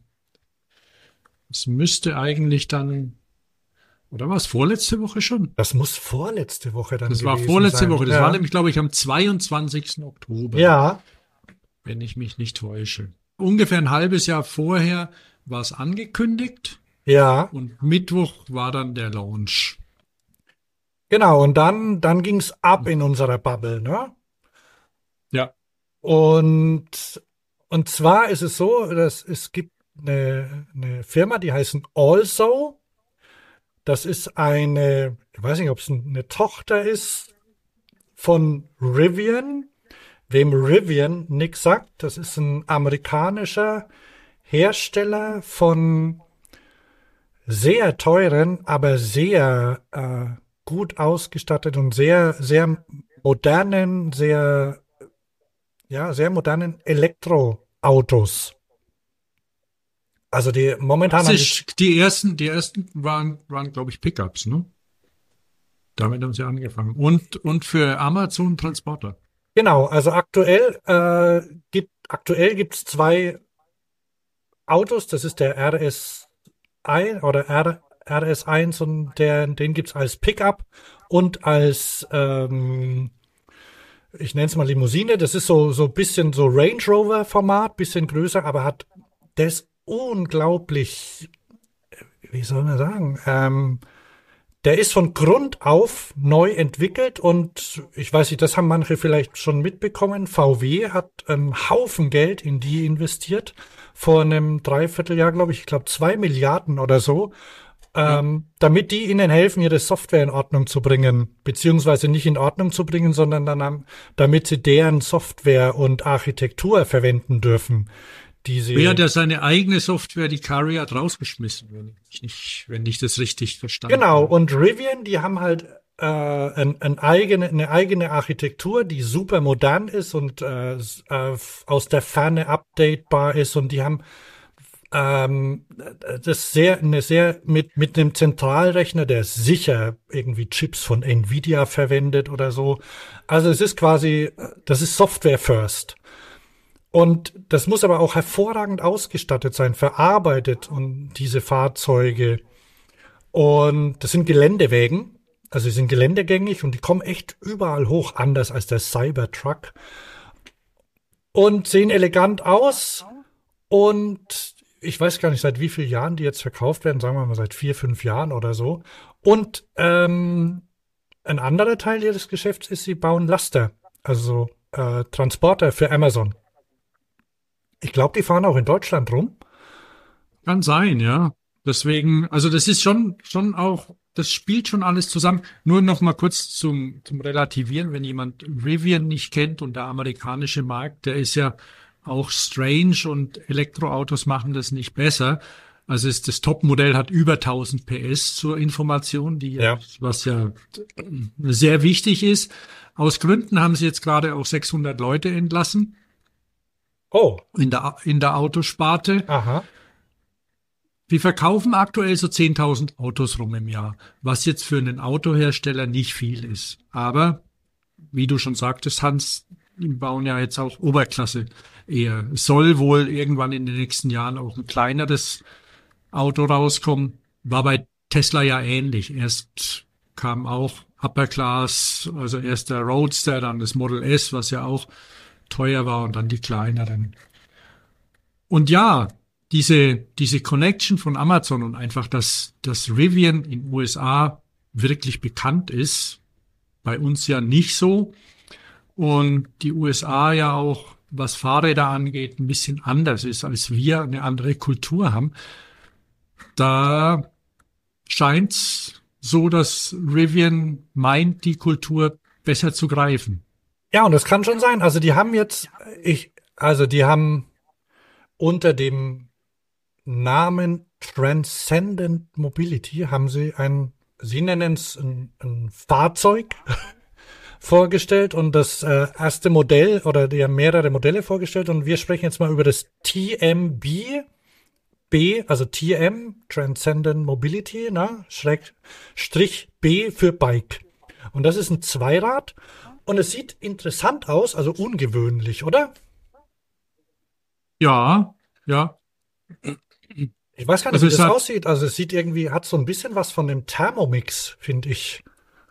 es müsste eigentlich dann, oder war es vorletzte Woche schon? Das muss vorletzte Woche dann Das war gewesen vorletzte sein. Woche. Das Ja. war nämlich, glaube ich, am 22. Oktober, Ja, wenn ich mich nicht täusche. Ungefähr ein halbes Jahr vorher war es angekündigt ja, und Mittwoch war dann der Launch. genau. Und dann ging's ab in unserer Bubble, ne? Ja. Und zwar ist es so, dass es gibt eine Firma, die heißt Also. Das ist ich weiß nicht, ob es eine Tochter ist von Rivian. Wem Rivian nichts sagt, das ist ein amerikanischer Hersteller von sehr teuren, aber sehr gut ausgestatteten und sehr modernen, sehr modernen Elektroautos. Also momentan haben Die ersten waren, glaube ich, Pickups, ne? Damit haben sie angefangen. Und für Amazon Transporter. genau, also aktuell gibt's zwei Autos, das ist der RS1 oder RS1 und den gibt's als Pickup und als ich nenne es mal Limousine. Das ist so ein bisschen so Range Rover Format, bisschen größer, aber der ist unglaublich, wie soll man sagen, der ist von Grund auf neu entwickelt und ich weiß nicht, das haben manche vielleicht schon mitbekommen. VW hat einen Haufen Geld in die investiert. Vor einem Dreivierteljahr, glaube ich 2 Milliarden oder so, damit die ihnen helfen, ihre Software in Ordnung zu bringen. Beziehungsweise nicht in Ordnung zu bringen, sondern damit sie deren Software und Architektur verwenden dürfen. Wer hat ja seine eigene Software, die CARIAD, rausgeschmissen, wenn ich das richtig verstanden habe. Genau, und Rivian, die haben halt eine eigene Architektur, die super modern ist und aus der Ferne updatebar ist und die haben das mit einem Zentralrechner, der sicher irgendwie Chips von Nvidia verwendet oder so. Also es ist quasi, das ist Software first. Und das muss aber auch hervorragend ausgestattet sein, verarbeitet und diese Fahrzeuge. Und das sind Geländewägen, also sie sind geländegängig und die kommen echt überall hoch, anders als der Cybertruck. Und sehen elegant aus und ich weiß gar nicht, seit wie vielen Jahren die jetzt verkauft werden, sagen wir mal seit 4, 5 Jahren oder so. Und ein anderer Teil ihres Geschäfts ist, sie bauen Laster, also Transporter für Amazon. Ich glaube, die fahren auch in Deutschland rum. Kann sein, ja. Deswegen, also das ist schon auch, das spielt schon alles zusammen. Nur noch mal kurz zum Relativieren, wenn jemand Rivian nicht kennt und der amerikanische Markt, der ist ja auch strange und Elektroautos machen das nicht besser. Also das Topmodell hat über 1000 PS zur Information, was ja sehr wichtig ist. Aus Gründen haben sie jetzt gerade auch 600 Leute entlassen. Oh. In der Autosparte. Aha. Wir verkaufen aktuell so 10.000 Autos rum im Jahr, was jetzt für einen Autohersteller nicht viel ist. Aber, wie du schon sagtest, Hans, die bauen ja jetzt auch Oberklasse eher. Es soll wohl irgendwann in den nächsten Jahren auch ein kleineres Auto rauskommen. War bei Tesla ja ähnlich. Erst kam auch Upper Class, also erst der Roadster, dann das Model S, was ja auch teuer war und dann die kleineren. Und ja, diese Connection von Amazon und einfach, dass Rivian in den USA wirklich bekannt ist. Bei uns ja nicht so. Und die USA ja auch, was Fahrräder angeht, ein bisschen anders ist, als wir eine andere Kultur haben. Da scheint's so, dass Rivian meint, die Kultur besser zu greifen. Ja, und das kann schon sein. Also die haben die haben unter dem Namen Transcendent Mobility sie nennen es ein Fahrzeug vorgestellt und das erste Modell oder die haben mehrere Modelle vorgestellt und wir sprechen jetzt mal über das TMB, also TM, Transcendent Mobility, Strich B für Bike. Und das ist ein Zweirad und es sieht interessant aus, also ungewöhnlich, oder? Ja, ja. Ich weiß gar nicht, wie das aussieht. Also es sieht irgendwie, hat so ein bisschen was von dem Thermomix, finde ich.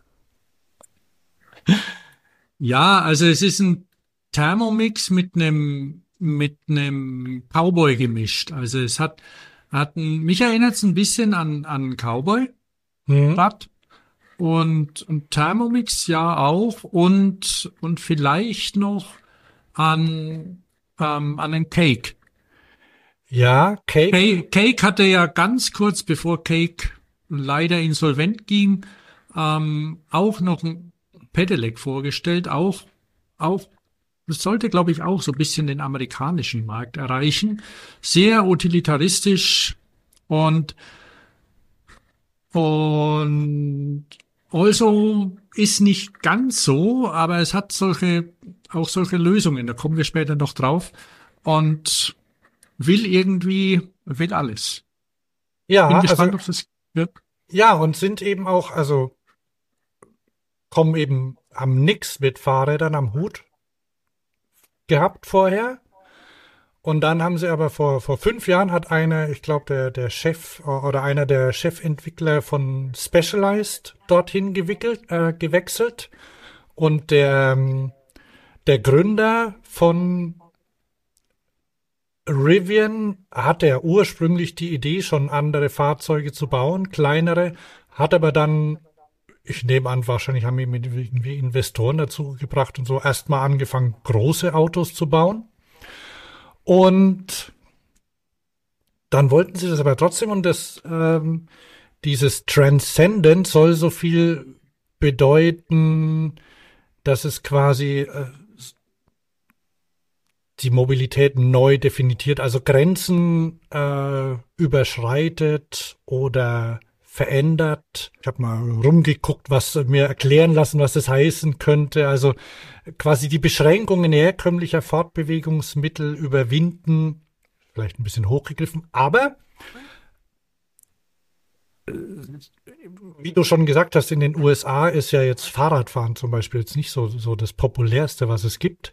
Ja, also es ist ein Thermomix mit einem Cowboy gemischt. Also mich erinnert es ein bisschen an Cowboy Rad und Thermomix ja auch und vielleicht noch an einen Cake. Ja, Cake. Cake hatte ja ganz kurz bevor Cake leider insolvent ging, auch noch ein Pedelec vorgestellt, auch, das sollte, glaube ich, auch so ein bisschen den amerikanischen Markt erreichen. Sehr utilitaristisch und also ist nicht ganz so, aber es hat solche Lösungen, da kommen wir später noch drauf und will alles. Ja, bin gespannt, ob das wird. Ja, und sind eben auch, also haben nix mit Fahrrädern am Hut gehabt vorher. Und dann haben sie aber vor 5 Jahren hat ich glaube, der Chef oder einer der Chefentwickler von Specialized dorthin gewechselt. Und der Gründer von Rivian hatte ja ursprünglich die Idee, schon andere Fahrzeuge zu bauen, kleinere, hat aber dann, ich nehme an, wahrscheinlich haben ihn irgendwie Investoren dazu gebracht und so, erstmal angefangen, große Autos zu bauen. Und dann wollten sie das aber trotzdem und dieses Transcendent soll so viel bedeuten, dass es quasi die Mobilität neu definiert, also Grenzen überschreitet oder verändert. Ich habe mal rumgeguckt, mir erklären lassen, was das heißen könnte. Also quasi die Beschränkungen herkömmlicher Fortbewegungsmittel überwinden. Vielleicht ein bisschen hochgegriffen, aber wie du schon gesagt hast, in den USA ist ja jetzt Fahrradfahren zum Beispiel jetzt nicht so das Populärste, was es gibt.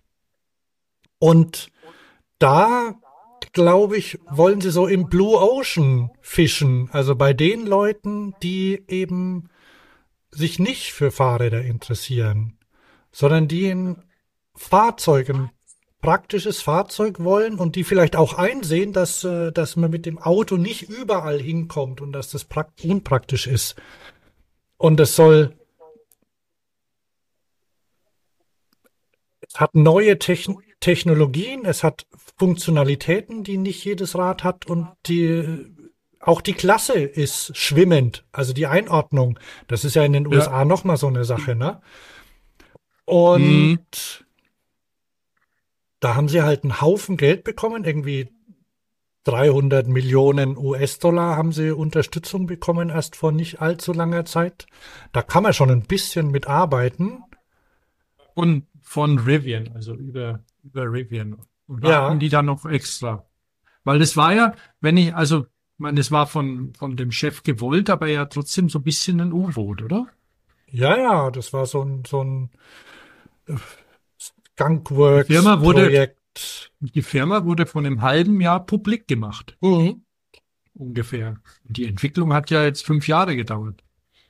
Und da, glaube ich, wollen sie so im Blue Ocean fischen. Also bei den Leuten, die eben sich nicht für Fahrräder interessieren, sondern die ein praktisches Fahrzeug wollen und die vielleicht auch einsehen, dass man mit dem Auto nicht überall hinkommt und dass das unpraktisch ist. Und es hat neue Technologien, es hat Funktionalitäten, die nicht jedes Rad hat und auch die Klasse ist schwimmend, also die Einordnung. Das ist ja in den USA nochmal so eine Sache, ne? Und da haben sie halt einen Haufen Geld bekommen, irgendwie 300 Millionen US-Dollar haben sie Unterstützung bekommen, erst vor nicht allzu langer Zeit. Da kann man schon ein bisschen mitarbeiten. Und von Rivian, also über Rivian. Und hatten die dann noch extra. Weil das war ja, ich meine, es war von dem Chef gewollt, aber ja trotzdem so ein bisschen ein U-Boot, oder? Ja, das war so ein Skunkworks-Projekt. Die Firma wurde von einem halben Jahr publik gemacht. Ungefähr. Und die Entwicklung hat ja jetzt 5 Jahre gedauert.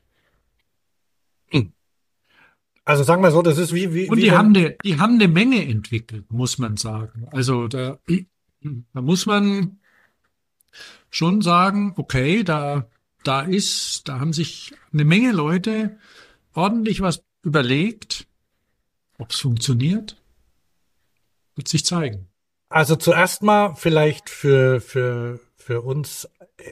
Also sagen wir so, das ist wie und die haben eine Menge entwickelt, muss man sagen. Also da muss man schon sagen, okay, da haben sich eine Menge Leute ordentlich was überlegt. Ob es funktioniert, wird sich zeigen. Also zuerst mal vielleicht für uns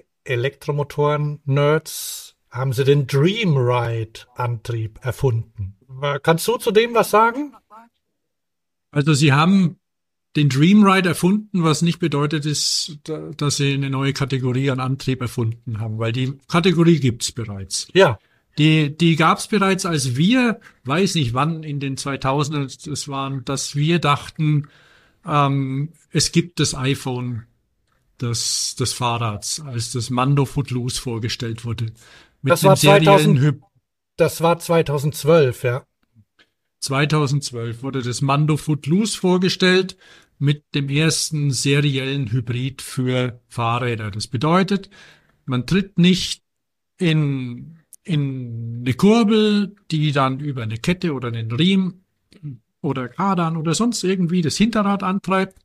Elektromotoren-Nerds haben sie den Dream Ride-Antrieb erfunden. Kannst du zu dem was sagen? Also sie haben den Dream Ride erfunden, was nicht bedeutet ist, dass sie eine neue Kategorie an Antrieb erfunden haben, weil die Kategorie gibt's bereits. Ja. Die gab's bereits, als wir, weiß nicht wann in den 2000ern es waren, dass wir dachten, es gibt das iPhone des Fahrrads, als das Mando Footloose vorgestellt wurde. Mit Das war dem seriellen Das war 2012, ja. 2012 wurde das Mando Footloose vorgestellt mit dem ersten seriellen Hybrid für Fahrräder. Das bedeutet, man tritt nicht in eine Kurbel, die dann über eine Kette oder einen Riemen oder Kardan oder sonst irgendwie das Hinterrad antreibt,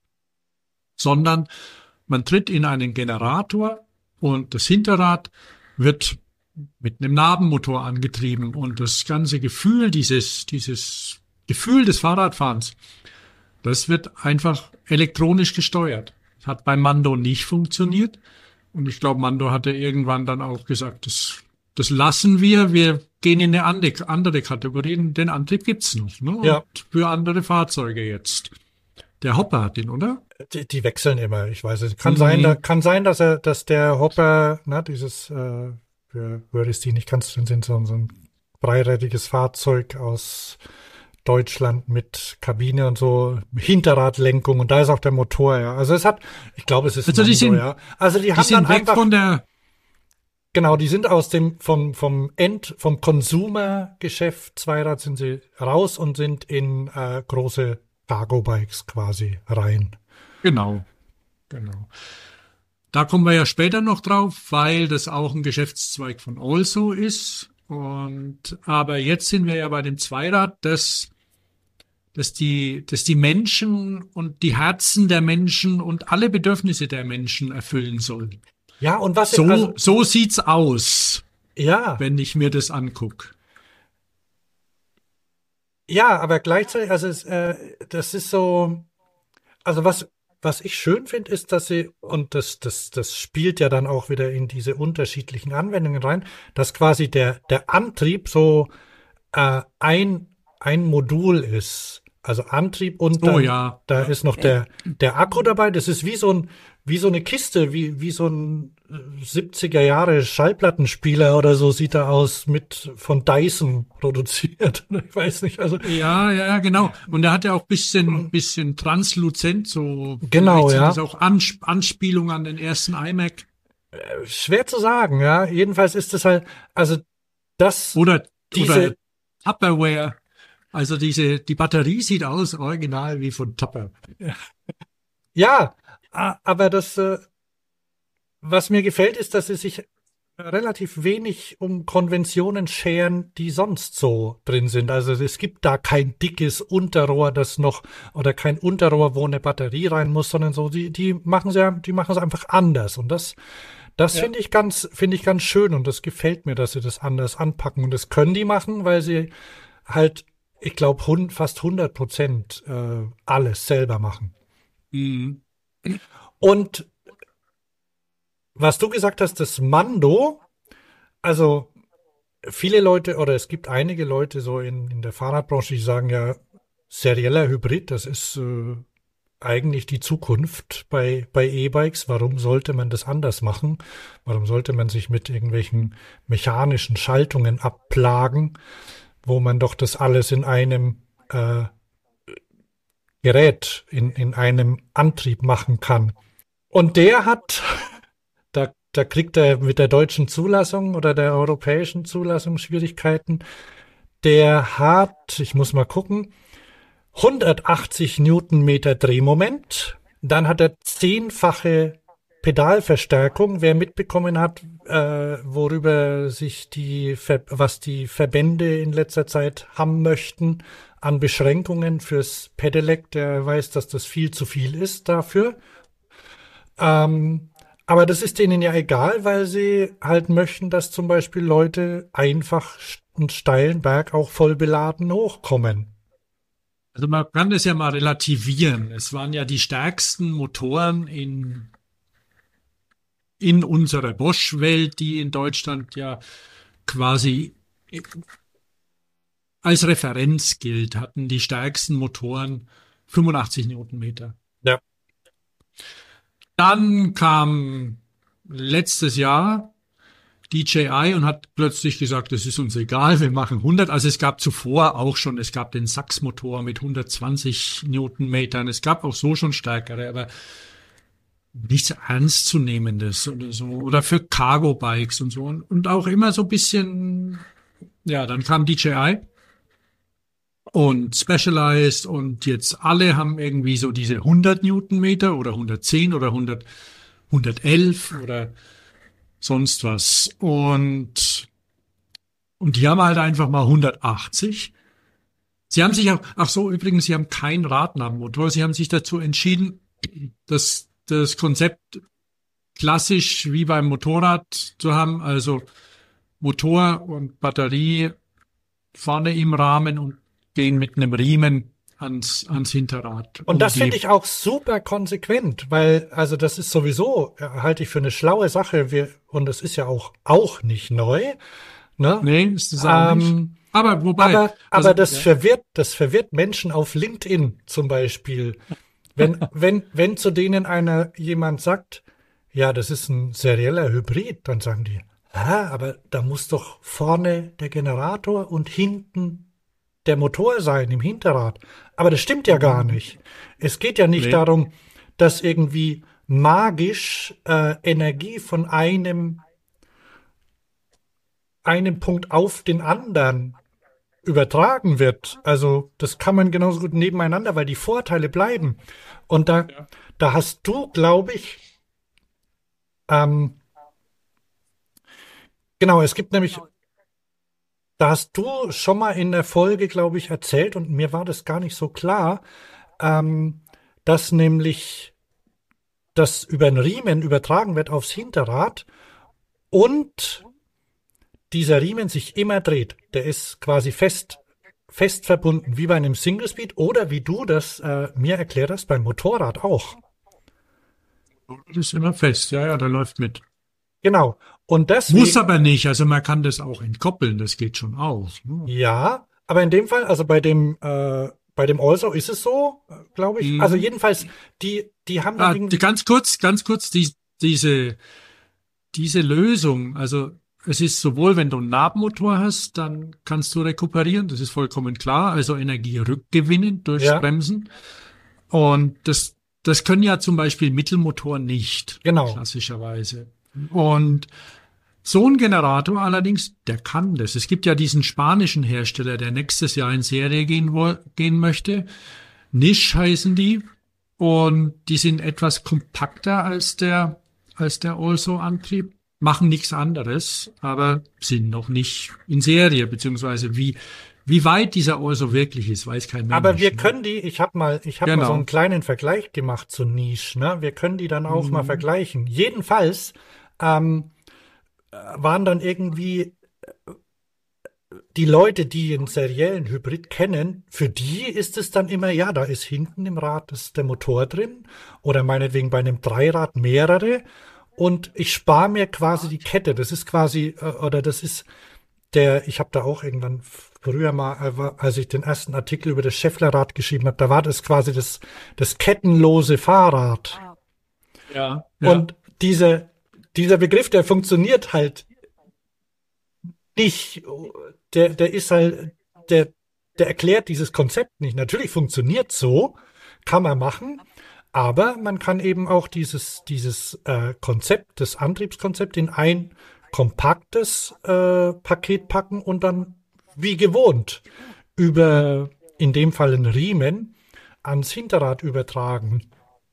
sondern man tritt in einen Generator und das Hinterrad wird mit einem Nabenmotor angetrieben und das ganze Gefühl, dieses Gefühl des Fahrradfahrens, das wird einfach elektronisch gesteuert. Das hat beim Mando nicht funktioniert und ich glaube, Mando hatte irgendwann dann auch gesagt, das lassen wir gehen in eine andere Kategorie, den Antrieb gibt's noch, ne? Ja. Und für andere Fahrzeuge jetzt. Der Hopper hat den, oder? Die wechseln immer, ich weiß es. Kann sein, dass der Hopper, dieses, für Hörer, die nicht kannst, sind so ein dreirädiges Fahrzeug aus Deutschland mit Kabine und so, Hinterradlenkung und da ist auch der Motor, ja. Also ich glaube, es ist also Mando, ja. Also die haben dann weg einfach von der. Genau, die sind vom Consumer-Geschäft Zweirad sind sie raus und sind in große Cargo-Bikes quasi rein. Genau. Da kommen wir ja später noch drauf, weil das auch ein Geschäftszweig von Also ist. Aber jetzt sind wir ja bei dem Zweirad, dass die Menschen und die Herzen der Menschen und alle Bedürfnisse der Menschen erfüllen soll. Ja, und was so sieht's aus. Ja. Wenn ich mir das angucke. Ja, aber gleichzeitig, das ist so, also was ich schön finde, ist, dass sie, und das spielt ja dann auch wieder in diese unterschiedlichen Anwendungen rein, dass quasi der Antrieb so ein Modul ist. Also Antrieb und dann, da ist noch der Akku dabei. Das ist wie so eine Kiste, wie so ein 70er Jahre Schallplattenspieler oder so sieht er aus, von Dyson produziert. Ich weiß nicht, also. Ja, genau. Und er hat ja auch bisschen transluzent, so. Genau, ja. Das auch Anspielung an den ersten iMac. Schwer zu sagen, ja. Jedenfalls ist es halt, also das. Oder Tupperware. Also die Batterie sieht aus original wie von Tupper. Ja, aber was mir gefällt, ist, dass sie sich relativ wenig um Konventionen scheren, die sonst so drin sind. Also es gibt da kein dickes Unterrohr, oder kein Unterrohr, wo eine Batterie rein muss, sondern so, die machen es einfach anders. Und das finde ich ganz schön und das gefällt mir, dass sie das anders anpacken. Und das können die machen, weil sie halt, ich glaube, fast 100% alles selber machen. Mhm. Und was du gesagt hast, das Mando, also viele Leute, oder es gibt einige Leute so in der Fahrradbranche, die sagen ja, serieller Hybrid, das ist eigentlich die Zukunft bei E-Bikes. Warum sollte man das anders machen? Warum sollte man sich mit irgendwelchen mechanischen Schaltungen abplagen, wo man doch das alles in einem Gerät, in einem Antrieb machen kann? Und der hat, da kriegt er mit der deutschen Zulassung oder der europäischen Zulassung Schwierigkeiten. Der hat, ich muss mal gucken, 180 Newtonmeter Drehmoment. Dann hat er 10-fache Pedalverstärkung. Wer mitbekommen hat, worüber sich was die Verbände in letzter Zeit haben möchten an Beschränkungen fürs Pedelec, der weiß, dass das viel zu viel ist dafür. Also Aber das ist denen ja egal, weil sie halt möchten, dass zum Beispiel Leute einfach einen steilen Berg auch voll beladen hochkommen. Also man kann das ja mal relativieren. Es waren ja die stärksten Motoren in unserer Bosch-Welt, die in Deutschland ja quasi als Referenz gilt, hatten die stärksten Motoren 85 Newtonmeter. Ja. Dann kam letztes Jahr DJI und hat plötzlich gesagt, es ist uns egal, wir machen 100. Also es gab zuvor auch schon, es gab den Sachs-Motor mit 120 Newtonmetern. Es gab auch so schon stärkere, aber nichts Ernstzunehmendes oder so. Oder für Cargo-Bikes und so. Und auch immer so ein bisschen, ja, dann kam DJI und Specialized und jetzt alle haben irgendwie so diese 100 Newtonmeter oder 110 oder 100, 111 oder sonst was. Und die haben halt einfach mal 180. Sie haben sich auch, ach so, übrigens, sie haben kein Radnabenmotor. Sie haben sich dazu entschieden, dass das Konzept klassisch wie beim Motorrad zu haben, also Motor und Batterie vorne im Rahmen und gehen mit einem Riemen ans Hinterrad. Und das finde ich auch super konsequent, weil, also das ist sowieso, halte ich für eine schlaue Sache, und das ist ja auch nicht neu. Ne? Nee, ist das auch nicht. Aber wobei. Aber also, das verwirrt Menschen auf LinkedIn zum Beispiel. Wenn zu denen jemand sagt, ja, das ist ein serieller Hybrid, dann sagen die, aber da muss doch vorne der Generator und hinten der Motor sein im Hinterrad. Aber das stimmt ja gar nicht. Es geht ja nicht darum, dass irgendwie magisch Energie von einem Punkt auf den anderen übertragen wird. Also das kann man genauso gut nebeneinander, weil die Vorteile bleiben. Und da hast du, glaube ich, genau, es gibt nämlich, da hast du schon mal in der Folge, glaube ich, erzählt, und mir war das gar nicht so klar, dass nämlich das über einen Riemen übertragen wird aufs Hinterrad und dieser Riemen sich immer dreht. Der ist quasi fest verbunden, wie bei einem Single Speed oder wie du das mir erklärt hast, beim Motorrad auch. Das ist immer fest, ja, der läuft mit. Genau. Und deswegen, muss aber nicht, also man kann das auch entkoppeln, das geht schon auch. Ja, aber in dem Fall, also bei dem Also ist es so, glaube ich. Also jedenfalls, die haben dann irgendwie ganz kurz, diese Lösung, also es ist sowohl, wenn du einen Nabenmotor hast, dann kannst du rekuperieren, das ist vollkommen klar, also Energie rückgewinnen durchs Bremsen. Und das können ja zum Beispiel Mittelmotoren nicht, klassischerweise. Und so ein Generator allerdings, der kann das. Es gibt ja diesen spanischen Hersteller, der nächstes Jahr in Serie gehen möchte. Niche heißen die. Und die sind etwas kompakter als der Also-Antrieb. Machen nichts anderes, aber sind noch nicht in Serie, beziehungsweise wie weit dieser Also wirklich ist, weiß kein Mensch. Aber wir können ich habe mal so einen kleinen Vergleich gemacht zu Niche, ne? Wir können die dann auch mal vergleichen. Jedenfalls waren dann irgendwie die Leute, die einen seriellen Hybrid kennen, für die ist es dann immer, ja, da ist hinten im Rad ist der Motor drin oder meinetwegen bei einem Dreirad mehrere und ich spare mir quasi die Kette. Das ist quasi, ich habe da auch irgendwann früher mal, als ich den ersten Artikel über das Schefflerrad geschrieben habe, da war das quasi das kettenlose Fahrrad. Ja. Und dieser Begriff, der funktioniert halt nicht. Der ist halt, der erklärt dieses Konzept nicht. Natürlich funktioniert so, kann man machen, aber man kann eben auch dieses Konzept, das Antriebskonzept in ein kompaktes Paket packen und dann wie gewohnt über, in dem Fall einen Riemen, ans Hinterrad übertragen.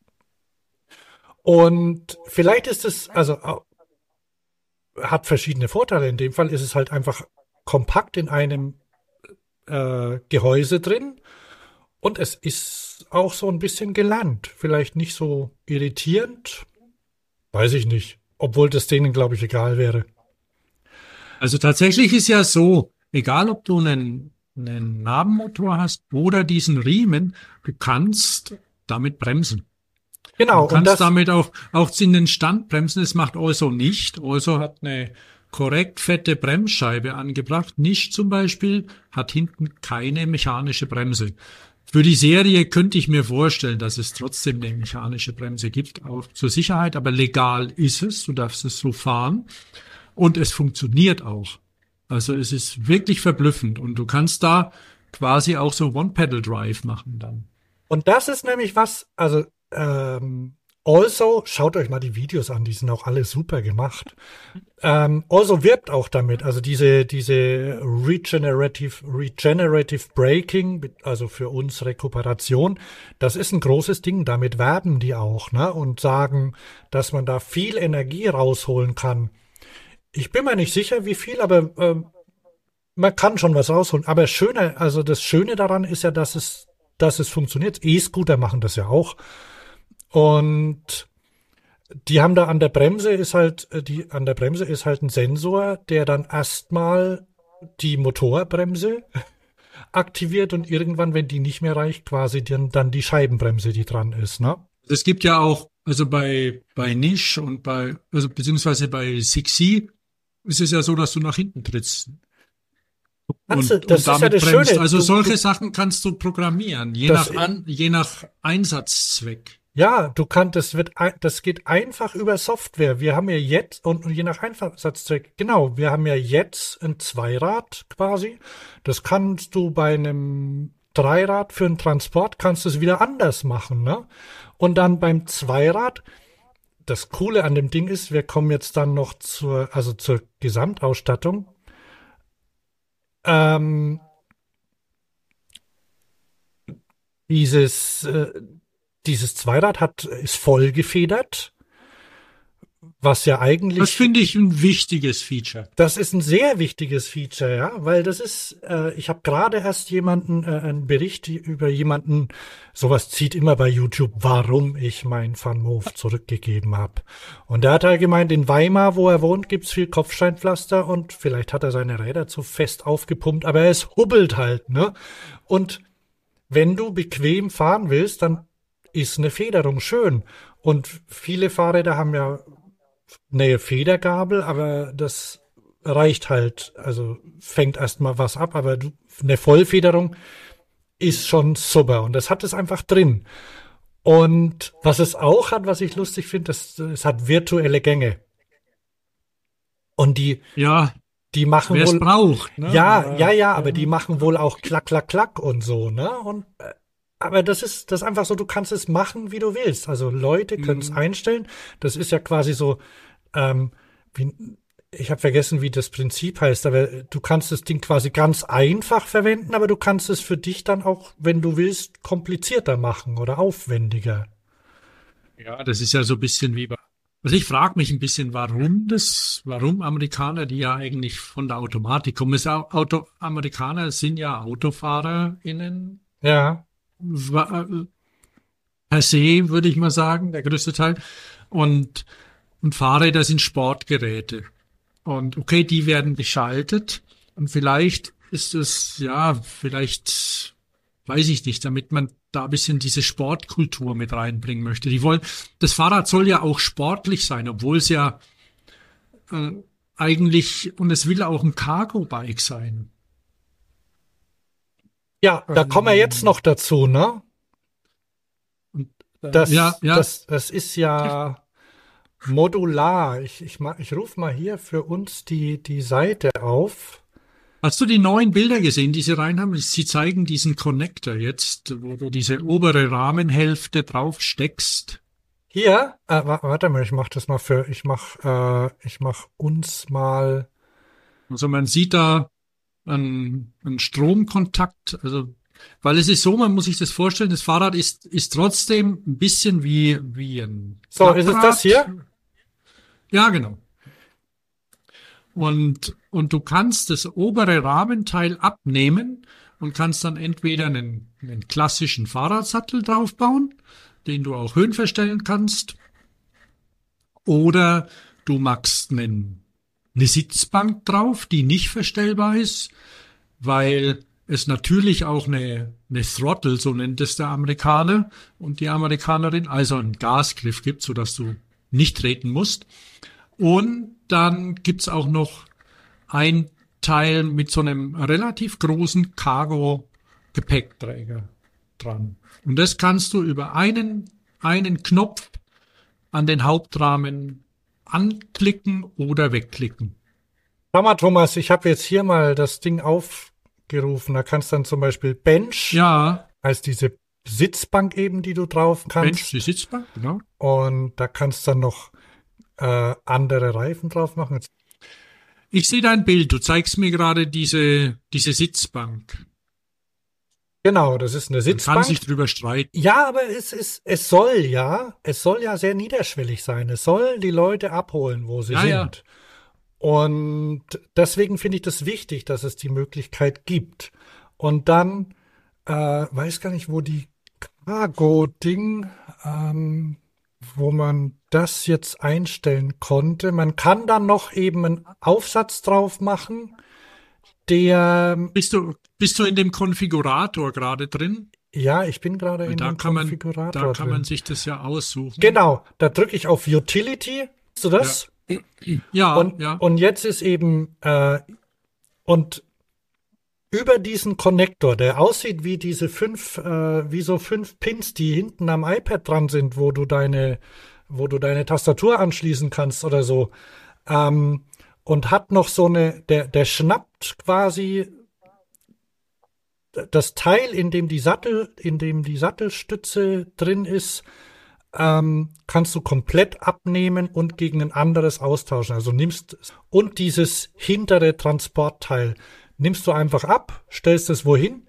Und vielleicht ist es, also hat verschiedene Vorteile. In dem Fall ist es halt einfach kompakt in einem Gehäuse drin und es ist auch so ein bisschen gelernt. Vielleicht nicht so irritierend, Weiß ich nicht. Obwohl das denen, glaube ich, egal wäre. Also tatsächlich ist ja so, egal ob du einen Nabenmotor hast oder diesen Riemen, du kannst damit bremsen. Genau. Du kannst damit auch in den Stand bremsen. Das macht Olso nicht. Olso hat eine korrekt fette Bremsscheibe angebracht. Nicht zum Beispiel hat hinten keine mechanische Bremse. Für die Serie könnte ich mir vorstellen, dass es trotzdem eine mechanische Bremse gibt, auch zur Sicherheit. Aber legal ist es. Du darfst es so fahren. Und es funktioniert auch. Also es ist wirklich verblüffend. Und du kannst da quasi auch so One-Pedal-Drive machen dann. Und das ist nämlich was, also also, schaut euch mal die Videos an, die sind auch alle super gemacht. Also wirbt auch damit, also diese Regenerative Braking, also für uns Rekuperation, das ist ein großes Ding, damit werben die auch, ne? Und sagen, dass man da viel Energie rausholen kann. Ich bin mir nicht sicher, wie viel, aber man kann schon was rausholen. Aber das Schöne daran ist ja, dass es funktioniert. E-Scooter machen das ja auch. Und die haben da an der Bremse ist halt ein Sensor, der dann erstmal die Motorbremse aktiviert und irgendwann, wenn die nicht mehr reicht, quasi dann die Scheibenbremse, die dran ist, ne? Es gibt ja auch, also bei Niche und beziehungsweise bei Sixi ist es ja so, dass du nach hinten trittst. Das Und ist ja damit das bremst. Schöne. Also solche Sachen kannst du programmieren, je nach Einsatzzweck. Ja, das geht einfach über Software. Wir haben ja jetzt, und je nach Einsatzzweck, genau, wir haben ja jetzt ein Zweirad quasi. Das kannst du bei einem Dreirad für einen Transport, kannst du es wieder anders machen, ne? Und dann beim Zweirad, das Coole an dem Ding ist, wir kommen jetzt dann noch zur Gesamtausstattung. Dieses Zweirad ist vollgefedert, was ja eigentlich. Das finde ich ein wichtiges Feature. Das ist ein sehr wichtiges Feature, ja, weil das ist, ich habe gerade erst einen Bericht über jemanden, sowas zieht immer bei YouTube, warum ich mein Van Moof zurückgegeben habe. Und der hat halt gemeint, in Weimar, wo er wohnt, gibt's viel Kopfsteinpflaster und vielleicht hat er seine Räder zu fest aufgepumpt, aber es hubbelt halt, ne? Und wenn du bequem fahren willst, dann ist eine Federung schön. Und viele Fahrräder haben ja eine Federgabel, aber das reicht halt, also fängt erstmal was ab, aber eine Vollfederung ist schon super und das hat es einfach drin. Und was es auch hat, was ich lustig finde, es hat virtuelle Gänge. Und die machen wer wohl. Es braucht, ne? Ja, aber die machen wohl auch klack, klack, klack und so, ne? Und aber das ist einfach so, du kannst es machen, wie du willst. Also Leute können es einstellen. Das ist ja quasi so, ich habe vergessen, wie das Prinzip heißt, aber du kannst das Ding quasi ganz einfach verwenden, aber du kannst es für dich dann auch, wenn du willst, komplizierter machen oder aufwendiger. Ja, das ist ja so ein bisschen wie also ich frage mich ein bisschen, warum Amerikaner, die ja eigentlich von der Automatik kommen, Amerikaner sind ja AutofahrerInnen. Ja. Per se, würde ich mal sagen, der größte Teil. Und Fahrräder sind Sportgeräte. Und okay, die werden geschaltet. Und vielleicht ist es, vielleicht, weiß ich nicht, damit man da ein bisschen diese Sportkultur mit reinbringen möchte. Das Fahrrad soll ja auch sportlich sein, obwohl es ja eigentlich, und es will auch ein Cargo-Bike sein. Ja, da kommen wir jetzt noch dazu, ne? Das ist ja modular. Ich rufe mal hier für uns die Seite auf. Hast du die neuen Bilder gesehen, die sie rein haben? Sie zeigen diesen Connector jetzt, wo du diese obere Rahmenhälfte drauf steckst. Hier, warte mal, ich mach uns mal. Also man sieht da einen Stromkontakt, also weil es ist so, man muss sich das vorstellen, das Fahrrad ist trotzdem ein bisschen wie ein So, Klapprad. Ist es das hier? Ja, genau. Und du kannst das obere Rahmenteil abnehmen und kannst dann entweder einen klassischen Fahrradsattel draufbauen, den du auch höhenverstellen kannst, Oder du machst eine Sitzbank drauf, die nicht verstellbar ist, weil es natürlich auch eine Throttle, so nennt es der Amerikaner und die Amerikanerin, also einen Gasgriff gibt, sodass du nicht treten musst. Und dann gibt's auch noch ein Teil mit so einem relativ großen Cargo-Gepäckträger dran. Und das kannst du über einen Knopf an den Hauptrahmen anklicken oder wegklicken. Schau mal, Thomas, ich habe jetzt hier mal das Ding aufgerufen. Da kannst du dann zum Beispiel Bench als diese Sitzbank eben, die du drauf kannst. Bench, die Sitzbank, genau. Und da kannst du dann noch andere Reifen drauf machen. Ich sehe dein Bild. Du zeigst mir gerade diese Sitzbank. Genau, das ist eine Sitzbank. Man kann sich drüber streiten. Ja, aber es soll ja sehr niederschwellig sein. Es soll die Leute abholen, wo sie sind. Ja. Und deswegen finde ich das wichtig, dass es die Möglichkeit gibt. Und dann, weiß gar nicht, wo die Cargo-Ding, wo man das jetzt einstellen konnte. Man kann dann noch eben einen Aufsatz drauf machen, der... Bist du in dem Konfigurator gerade drin? Ja, ich bin gerade in dem Konfigurator drin. Da kann man sich das ja aussuchen. Genau, da drücke ich auf Utility. Siehst du das? Ja. Und jetzt ist eben und über diesen Konnektor, der aussieht wie diese fünf Pins, die hinten am iPad dran sind, wo du deine Tastatur anschließen kannst oder so, und hat noch so der schnappt quasi das Teil, in dem die Sattelstütze drin ist, kannst du komplett abnehmen und gegen ein anderes austauschen. Also und dieses hintere Transportteil nimmst du einfach ab, stellst es wohin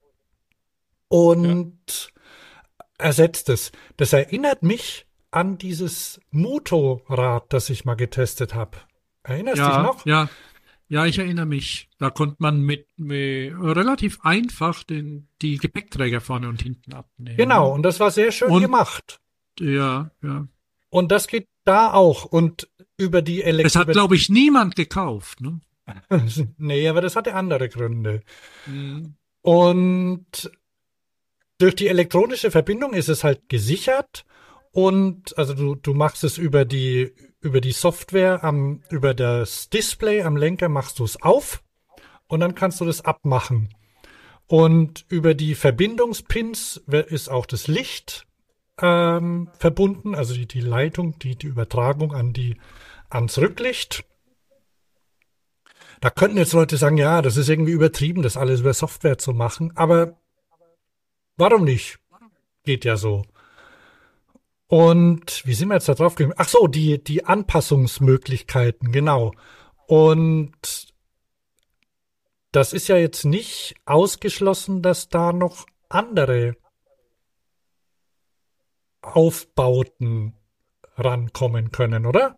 und ersetzt es. Das erinnert mich an dieses Motorrad, das ich mal getestet habe. Erinnerst du dich noch? Ja, ich erinnere mich. Da konnte man mit relativ einfach die Gepäckträger vorne und hinten abnehmen. Genau, und das war sehr schön gemacht. Ja. Und das geht da auch. Und über die Das hat, glaube ich, niemand gekauft, ne? Nee, aber das hatte andere Gründe. Mhm. Und durch die elektronische Verbindung ist es halt gesichert. Und also du machst es über die Software, über das Display am Lenker machst du es auf und dann kannst du das abmachen. Und über die Verbindungspins ist auch das Licht verbunden, also die Leitung, die Übertragung ans Rücklicht. Da könnten jetzt Leute sagen, ja, das ist irgendwie übertrieben, das alles über Software zu machen, aber warum nicht? Geht ja so. Und wie sind wir jetzt da drauf gekommen? Ach so, die Anpassungsmöglichkeiten, genau. Und das ist ja jetzt nicht ausgeschlossen, dass da noch andere Aufbauten rankommen können, oder?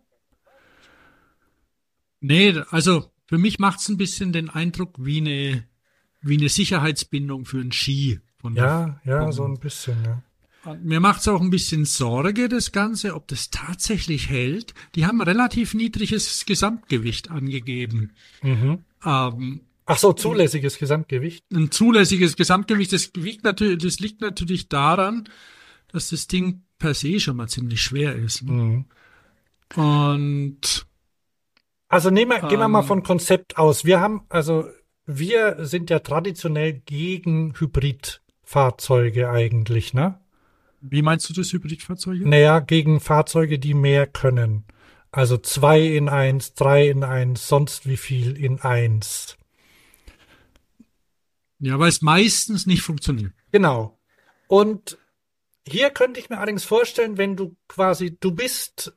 Nee, also für mich macht es ein bisschen den Eindruck wie eine Sicherheitsbindung für einen Ski. So ein bisschen, ja. Mir macht es auch ein bisschen Sorge, das Ganze, ob das tatsächlich hält. Die haben relativ niedriges Gesamtgewicht angegeben. Mhm. Ach so, zulässiges Gesamtgewicht? Ein zulässiges Gesamtgewicht. Das liegt natürlich daran, dass das Ding per se schon mal ziemlich schwer ist. Mhm. Und also gehen wir mal von Konzept aus. Wir sind ja traditionell gegen Hybridfahrzeuge eigentlich, ne? Wie meinst du das, Hybridfahrzeuge? Naja, gegen Fahrzeuge, die mehr können. Also 2 in 1, 3 in 1, sonst wie viel in 1. Ja, weil es meistens nicht funktioniert. Genau. Und hier könnte ich mir allerdings vorstellen, wenn du quasi, du bist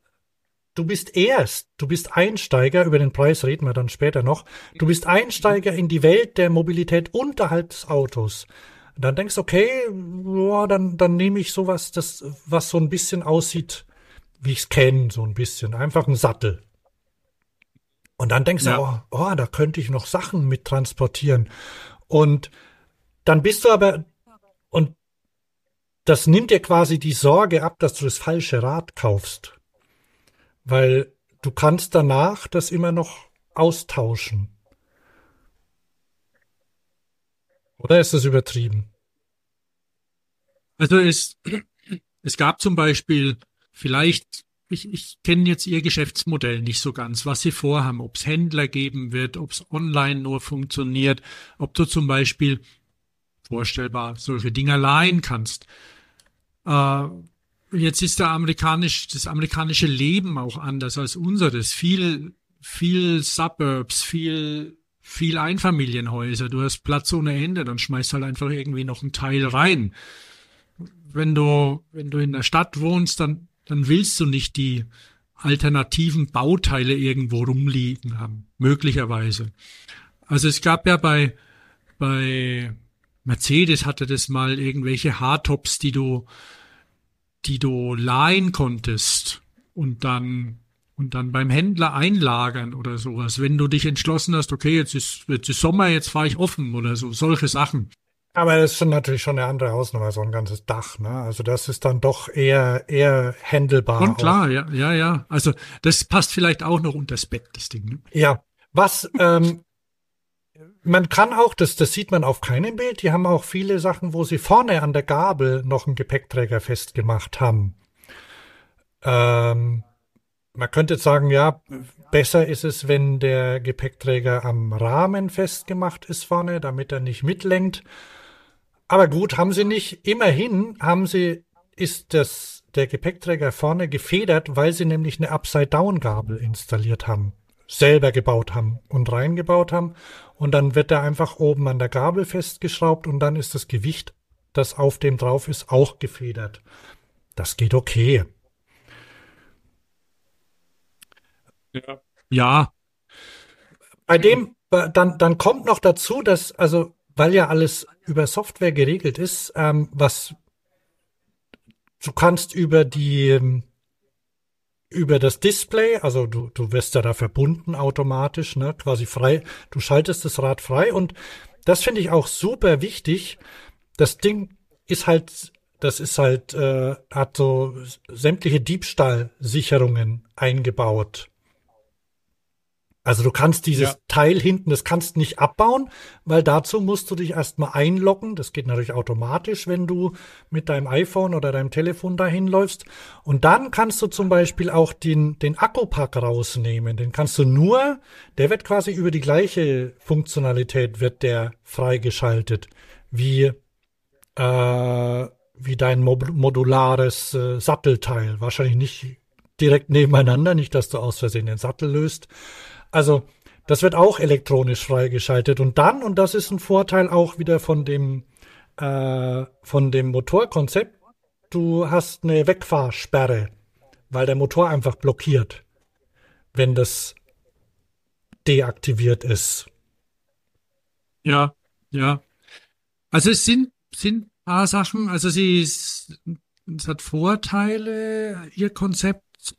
Einsteiger, über den Preis reden wir dann später noch, du bist Einsteiger in die Welt der Mobilität unterhalb des Autos. Dann denkst du, okay, ja, dann nehme ich sowas, was so ein bisschen aussieht, wie ich es kenne, so ein bisschen. Einfach ein Sattel. Und dann denkst du, da könnte ich noch Sachen mit transportieren. Und dann bist du aber, und das nimmt dir quasi die Sorge ab, dass du das falsche Rad kaufst. weil du kannst danach das immer noch austauschen. Oder ist das übertrieben? Also es gab zum Beispiel vielleicht, ich kenne jetzt Ihr Geschäftsmodell nicht so ganz, was Sie vorhaben, ob es Händler geben wird, ob es online nur funktioniert, ob du zum Beispiel vorstellbar solche Dinger leihen kannst. Jetzt ist das amerikanische Leben auch anders als unseres. Viel Suburbs, viel Einfamilienhäuser. Du hast Platz ohne Ende, dann schmeißt halt einfach irgendwie noch ein Teil rein. Wenn du in der Stadt wohnst, dann willst du nicht die alternativen Bauteile irgendwo rumliegen haben, möglicherweise. Also es gab ja bei Mercedes hatte das mal irgendwelche Hardtops, die du leihen konntest und dann beim Händler einlagern oder sowas. Wenn du dich entschlossen hast, okay, jetzt ist Sommer, jetzt fahre ich offen oder so, solche Sachen. Aber das ist natürlich schon eine andere Hausnummer, so ein ganzes Dach, ne? Also das ist dann doch eher händelbar. Und klar, ja. Also das passt vielleicht auch noch unter das Bett, das Ding. Ne? Ja, man kann auch, das sieht man auf keinem Bild, die haben auch viele Sachen, wo sie vorne an der Gabel noch einen Gepäckträger festgemacht haben. Man könnte jetzt sagen, ja, besser ist es, wenn der Gepäckträger am Rahmen festgemacht ist vorne, damit er nicht mitlenkt. Aber gut, haben sie nicht. Immerhin ist der Gepäckträger vorne gefedert, weil sie nämlich eine Upside-Down-Gabel installiert haben, selber gebaut haben und reingebaut haben. Und dann wird er einfach oben an der Gabel festgeschraubt und dann ist das Gewicht, das auf dem drauf ist, auch gefedert. Das geht okay. Ja. Bei dem, dann kommt noch dazu, dass, also, weil ja alles über Software geregelt ist, was du kannst über das Display, also du wirst ja da verbunden automatisch, ne, quasi frei, du schaltest das Rad frei und das finde ich auch super wichtig. Das Ding hat so sämtliche Diebstahlsicherungen eingebaut. Also du kannst dieses Teil hinten, das kannst nicht abbauen, weil dazu musst du dich erstmal einloggen. Das geht natürlich automatisch, wenn du mit deinem iPhone oder deinem Telefon dahin läufst. Und dann kannst du zum Beispiel auch den Akkupack rausnehmen. Den kannst du der wird quasi über die gleiche Funktionalität wird der freigeschaltet wie dein modulares Sattelteil. Wahrscheinlich nicht direkt nebeneinander, nicht, dass du aus Versehen den Sattel löst. Also, das wird auch elektronisch freigeschaltet. Und das ist ein Vorteil auch wieder von dem Motorkonzept, du hast eine Wegfahrsperre, weil der Motor einfach blockiert, wenn das deaktiviert ist. Ja. Also es sind ein paar Sachen, also es hat Vorteile, ihr Konzept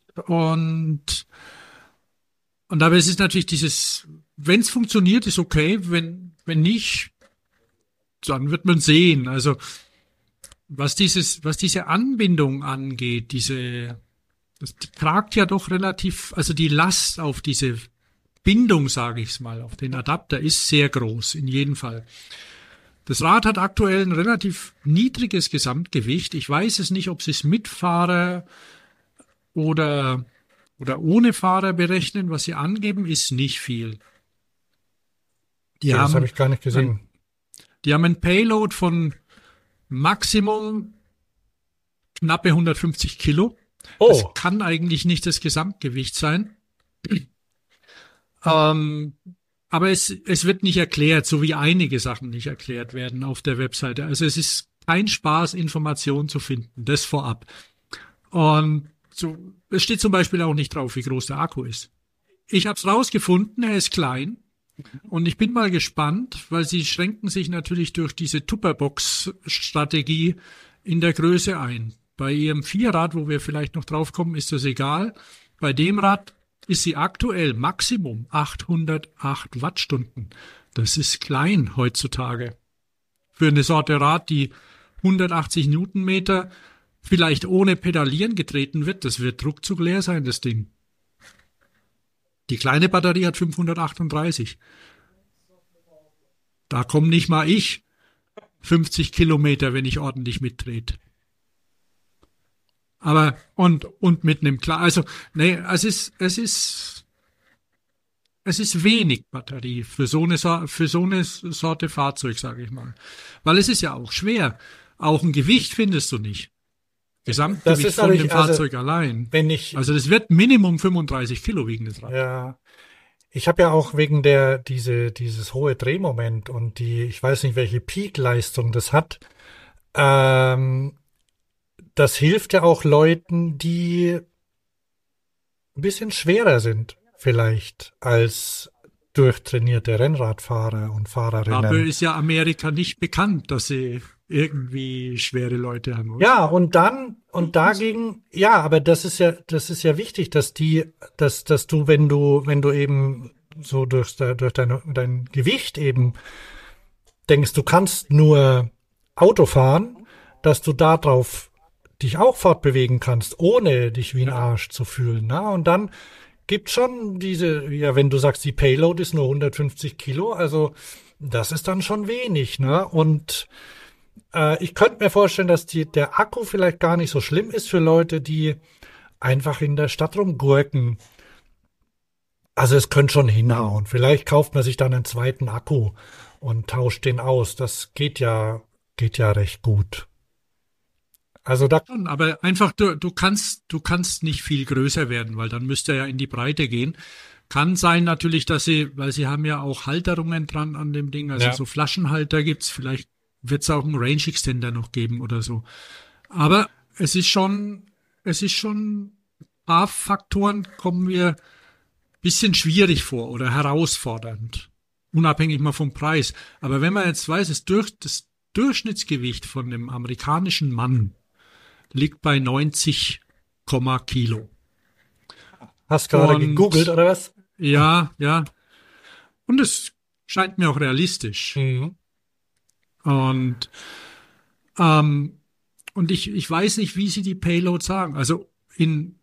und aber es ist natürlich wenn es funktioniert, ist okay, wenn nicht, dann wird man sehen. Also was diese Anbindung angeht, das tragt ja doch relativ, also die Last auf diese Bindung, sage ich es mal, auf den Adapter ist sehr groß, in jedem Fall. Das Rad hat aktuell ein relativ niedriges Gesamtgewicht. Ich weiß es nicht, ob sie es mit Fahrer oder ohne Fahrer berechnen. Was sie angeben, ist nicht viel. Das habe ich gar nicht gesehen. Die haben ein Payload von Maximum knappe 150 Kilo. Oh. Das kann eigentlich nicht das Gesamtgewicht sein. Aber es wird nicht erklärt, so wie einige Sachen nicht erklärt werden auf der Webseite. Also es ist kein Spaß, Informationen zu finden, das vorab. Und es steht zum Beispiel auch nicht drauf, wie groß der Akku ist. Ich habe es rausgefunden, er ist klein. Und ich bin mal gespannt, weil sie schränken sich natürlich durch diese Tupperbox-Strategie in der Größe ein. Bei ihrem Vierrad, wo wir vielleicht noch drauf kommen, ist das egal. Bei dem Rad ist sie aktuell Maximum 808 Wattstunden. Das ist klein heutzutage. Für eine Sorte Rad, die 180 Newtonmeter vielleicht ohne Pedalieren getreten wird, das wird ruckzuck leer sein, das Ding. Die kleine Batterie hat 538. Da komme nicht mal ich 50 Kilometer, wenn ich ordentlich mittrete. Aber, und mit einem also, nee, es ist wenig Batterie für so eine Sorte Fahrzeug, sage ich mal. Weil es ist ja auch schwer. Auch ein Gewicht findest du nicht. Gesamtgewicht von dem Fahrzeug allein. Also das wird Minimum 35 Kilo wiegen, das Rad. Ja. Ich habe ja auch wegen dieses hohe Drehmoment und ich weiß nicht, welche Peak-Leistung das hat. Das hilft ja auch Leuten, die ein bisschen schwerer sind, vielleicht, als durchtrainierte Rennradfahrer und Fahrerinnen. Dafür ist ja Amerika nicht bekannt, dass sie irgendwie schwere Leute haben. Oder? Ja, und dagegen, ja, aber das ist ja wichtig, dass du, wenn du eben so durch dein Gewicht eben denkst, du kannst nur Auto fahren, dass du darauf dich auch fortbewegen kannst, ohne dich wie ein Arsch zu fühlen. Na? Und dann gibt schon wenn du sagst, die Payload ist nur 150 Kilo, also das ist dann schon wenig. Ne? Und ich könnte mir vorstellen, dass der Akku vielleicht gar nicht so schlimm ist für Leute, die einfach in der Stadt rumgurken. Also es könnte schon hinhauen. Vielleicht kauft man sich dann einen zweiten Akku und tauscht den aus. Das geht ja recht gut. Also aber einfach, du kannst nicht viel größer werden, weil dann müsste er ja in die Breite gehen. Kann sein natürlich, weil sie haben ja auch Halterungen dran an dem Ding, also so Flaschenhalter gibt's, vielleicht wird es auch einen Range Extender noch geben oder so. Aber es ist schon ein paar Faktoren kommen mir ein bisschen schwierig vor oder herausfordernd. Unabhängig mal vom Preis. Aber wenn man jetzt weiß, das Durchschnittsgewicht von dem amerikanischen Mann liegt bei 90 Kilo. Hast gerade gegoogelt, oder was? Ja. Und es scheint mir auch realistisch. Mhm. Und ich weiß nicht, wie sie die Payload sagen. Also in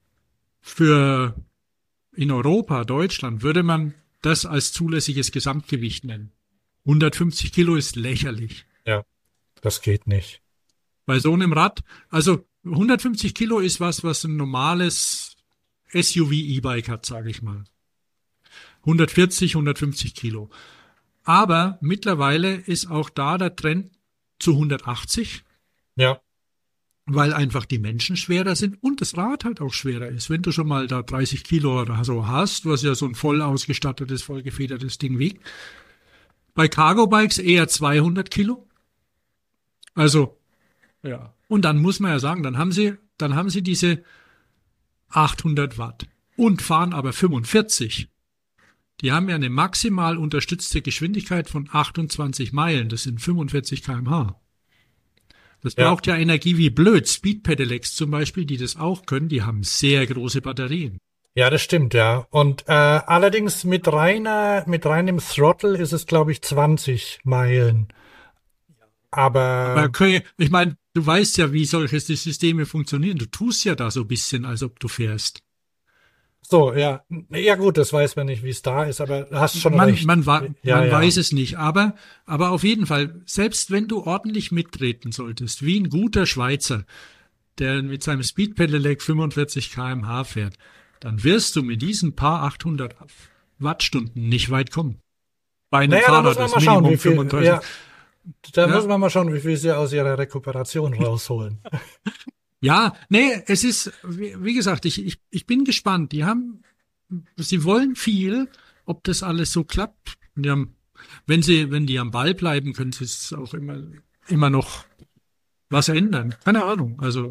Europa, Deutschland, würde man das als zulässiges Gesamtgewicht nennen. 150 Kilo ist lächerlich. Ja, das geht nicht. Bei so einem Rad, also 150 Kilo ist was ein normales SUV-E-Bike hat, sage ich mal. 140, 150 Kilo. Aber mittlerweile ist auch da der Trend zu 180. Ja. Weil einfach die Menschen schwerer sind und das Rad halt auch schwerer ist. Wenn du schon mal da 30 Kilo oder so hast, was ja so ein voll ausgestattetes, vollgefedertes Ding wiegt. Bei Cargo-Bikes eher 200 Kilo. Also, ja. Und dann muss man ja sagen, dann haben sie diese 800 Watt und fahren aber 45. Die haben ja eine maximal unterstützte Geschwindigkeit von 28 Meilen. Das sind 45 km/h. Das braucht ja Energie wie blöd. Speed Pedelecs zum Beispiel, die das auch können, die haben sehr große Batterien. Ja, das stimmt, ja. Und allerdings mit reinem Throttle ist es, glaube ich, 20 Meilen. Aber ich meine, du weißt ja, wie solche Systeme funktionieren. Du tust ja da so ein bisschen, als ob du fährst. So, ja. Ja gut, das weiß man nicht, wie es da ist, aber du hast schon recht. Man weiß es nicht, aber auf jeden Fall, selbst wenn du ordentlich mittreten solltest, wie ein guter Schweizer, der mit seinem Speed Pedelec 45 km/h fährt, dann wirst du mit diesen paar 800 Wattstunden nicht weit kommen. Bei einem Fahrrad das Minimum 35. Ja, da muss man mal schauen, wie viel sie aus ihrer Rekuperation rausholen. Ja, nee, es ist, wie gesagt, ich bin gespannt. Sie wollen viel, ob das alles so klappt. Wenn die am Ball bleiben, können sie es auch immer noch was ändern. Keine Ahnung. Also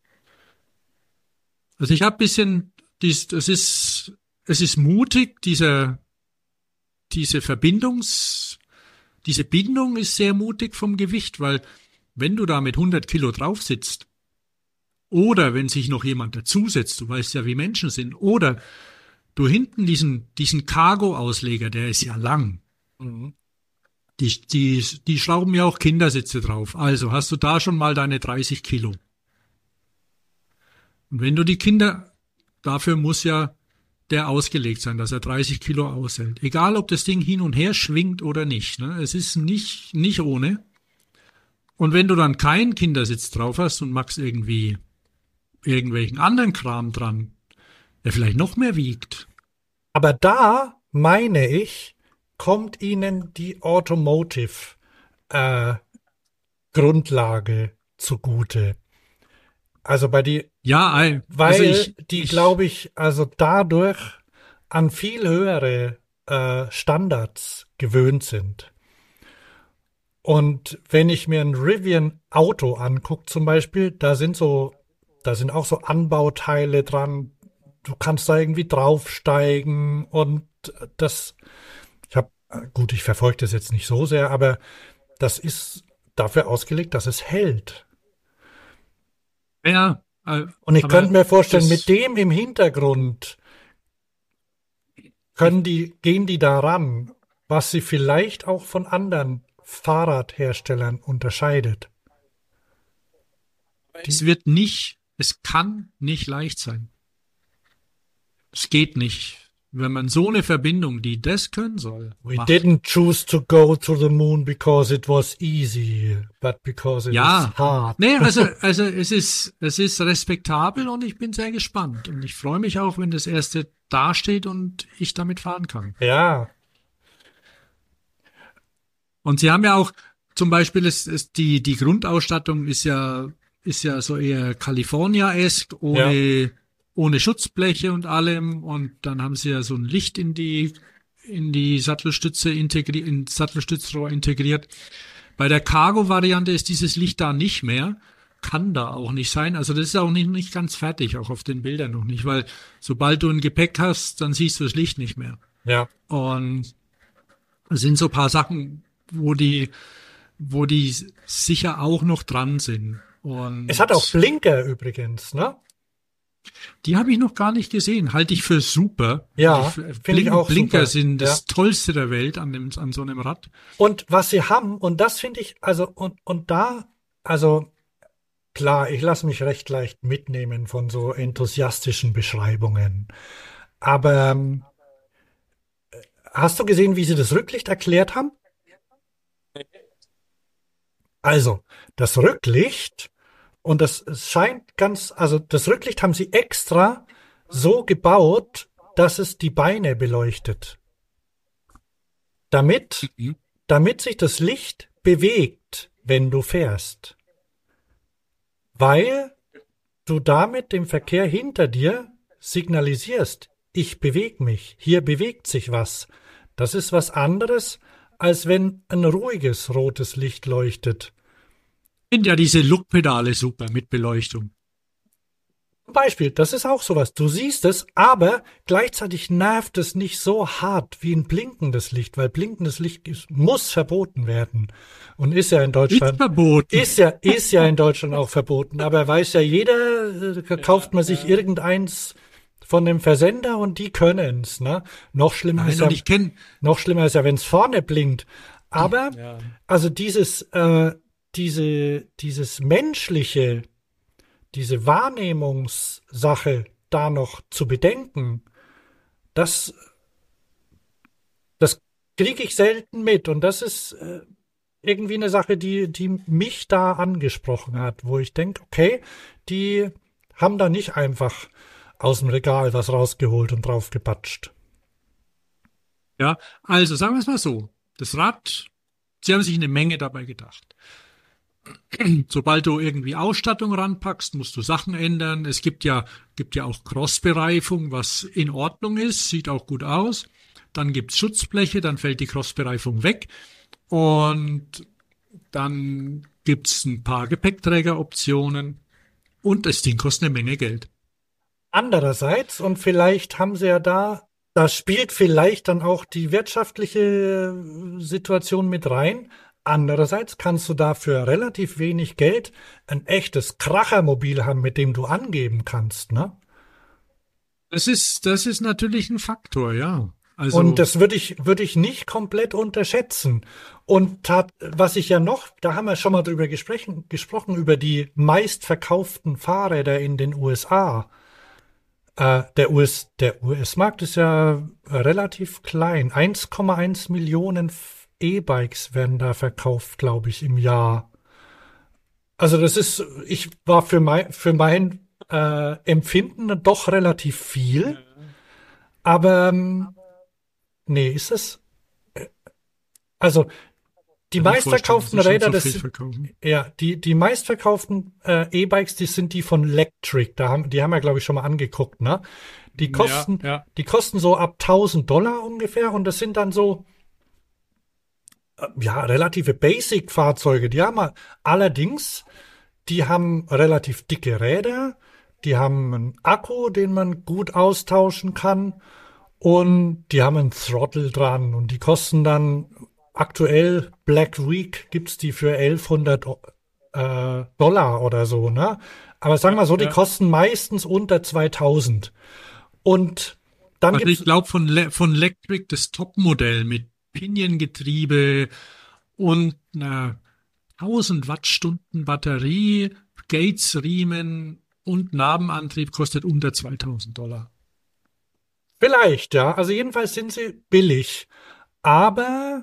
ich habe ein bisschen, es ist mutig, diese Bindung ist sehr mutig vom Gewicht, weil wenn du da mit 100 Kilo drauf sitzt, oder wenn sich noch jemand dazusetzt, du weißt ja, wie Menschen sind, oder du hinten diesen Cargo-Ausleger, der ist ja lang. Mhm. Die schrauben ja auch Kindersitze drauf. Also hast du da schon mal deine 30 Kilo. Und wenn du die Kinder, dafür muss ja der ausgelegt sein, dass er 30 Kilo aushält. Egal, ob das Ding hin und her schwingt oder nicht. Ne? Es ist nicht ohne. Und wenn du dann keinen Kindersitz drauf hast und machst irgendwie irgendwelchen anderen Kram dran, der vielleicht noch mehr wiegt. Aber da, meine ich, kommt ihnen die Automotive Grundlage zugute. Also Ja, weil die, glaube ich, also dadurch an viel höhere Standards gewöhnt sind. Und wenn ich mir ein Rivian Auto angucke zum Beispiel, da sind auch so Anbauteile dran. Du kannst da irgendwie draufsteigen und ich verfolge das jetzt nicht so sehr, aber das ist dafür ausgelegt, dass es hält. Ja, und ich könnte mir vorstellen, mit dem im Hintergrund gehen die daran, was sie vielleicht auch von anderen Fahrradherstellern unterscheidet. Es kann nicht leicht sein. Es geht nicht. Wenn man so eine Verbindung, die das können soll, macht. Didn't choose to go to the moon because it was easy, but because it is hard. Nee, also es ist respektabel und ich bin sehr gespannt. Und ich freue mich auch, wenn das erste dasteht und ich damit fahren kann. Ja. Und sie haben ja auch, zum Beispiel die Grundausstattung ist ja so eher California-esque, ohne Schutzbleche und allem. Und dann haben sie ja so ein Licht in die Sattelstütze ins Sattelstützrohr integriert. Bei der Cargo-Variante ist dieses Licht da nicht mehr. Kann da auch nicht sein. Also das ist auch nicht ganz fertig, auch auf den Bildern noch nicht, weil sobald du ein Gepäck hast, dann siehst du das Licht nicht mehr. Ja. Und es sind so ein paar Sachen, wo die sicher auch noch dran sind. Und es hat auch Blinker übrigens, ne? Die habe ich noch gar nicht gesehen. Halte ich für super. Ja, finde ich auch Blinker super. sind das Tollste der Welt an so einem Rad. Und was sie haben, und das finde ich, klar, ich lasse mich recht leicht mitnehmen von so enthusiastischen Beschreibungen. Aber hast du gesehen, wie sie das Rücklicht erklärt haben? Also, das Rücklicht, und das scheint das Rücklicht haben sie extra so gebaut, dass es die Beine beleuchtet. Damit sich das Licht bewegt, wenn du fährst. Weil du damit dem Verkehr hinter dir signalisierst, ich bewege mich, hier bewegt sich was. Das ist was anderes, als wenn ein ruhiges rotes Licht leuchtet. Ich finde ja diese Lookpedale super mit Beleuchtung. Zum Beispiel, das ist auch sowas. Du siehst es, aber gleichzeitig nervt es nicht so hart wie ein blinkendes Licht, weil blinkendes Licht muss verboten werden. Und ist ja in Deutschland. Ist verboten. Ist ja in Deutschland auch verboten. Aber weiß ja jeder, kauft man sich irgendeins von dem Versender und die können's, ne? Noch schlimmer ist ja, wenn es vorne blinkt. Aber, also dieses menschliche, diese Wahrnehmungssache da noch zu bedenken, das kriege ich selten mit. Und das ist irgendwie eine Sache, die mich da angesprochen hat, wo ich denke, okay, die haben da nicht einfach aus dem Regal was rausgeholt und draufgepatscht. Ja, also sagen wir es mal so. Das Rad, sie haben sich eine Menge dabei gedacht. Sobald du irgendwie Ausstattung ranpackst, musst du Sachen ändern. Es gibt ja auch Crossbereifung, was in Ordnung ist, sieht auch gut aus. Dann gibt's Schutzbleche, dann fällt die Crossbereifung weg. Und dann gibt's ein paar Gepäckträgeroptionen. Und das Ding kostet eine Menge Geld. Andererseits, und vielleicht haben sie ja da spielt vielleicht dann auch die wirtschaftliche Situation mit rein. Andererseits kannst du dafür relativ wenig Geld ein echtes Krachermobil haben, mit dem du angeben kannst, ne? Das ist natürlich ein Faktor, ja. Also, und das würde ich nicht komplett unterschätzen. Und was ich ja noch, da haben wir schon mal drüber gesprochen, über die meistverkauften Fahrräder in den USA. Der US-Markt ist ja relativ klein. 1,1 Millionen E-Bikes werden da verkauft, glaube ich, im Jahr. Also ich war für mein Empfinden doch relativ viel. Aber nee, ist es? Also die meistverkauften Räder, die meistverkauften E-Bikes, die sind die von Lectric. Die haben wir, glaube ich, schon mal angeguckt, ne? Die kosten so ab $1.000 ungefähr und das sind dann so relative Basic-Fahrzeuge. Allerdings, die haben relativ dicke Räder, die haben einen Akku, den man gut austauschen kann und die haben einen Throttle dran und die kosten dann aktuell Black Week gibt's die für $1.100 oder so, ne? Aber sagen wir so, die kosten meistens unter 2.000. Und dann also ich glaube von Lectric das Topmodell mit Piniengetriebe und einer 1000 Wattstunden Batterie, Gates-Riemen und Nabenantrieb kostet unter $2.000. Vielleicht, ja. Also jedenfalls sind sie billig. Aber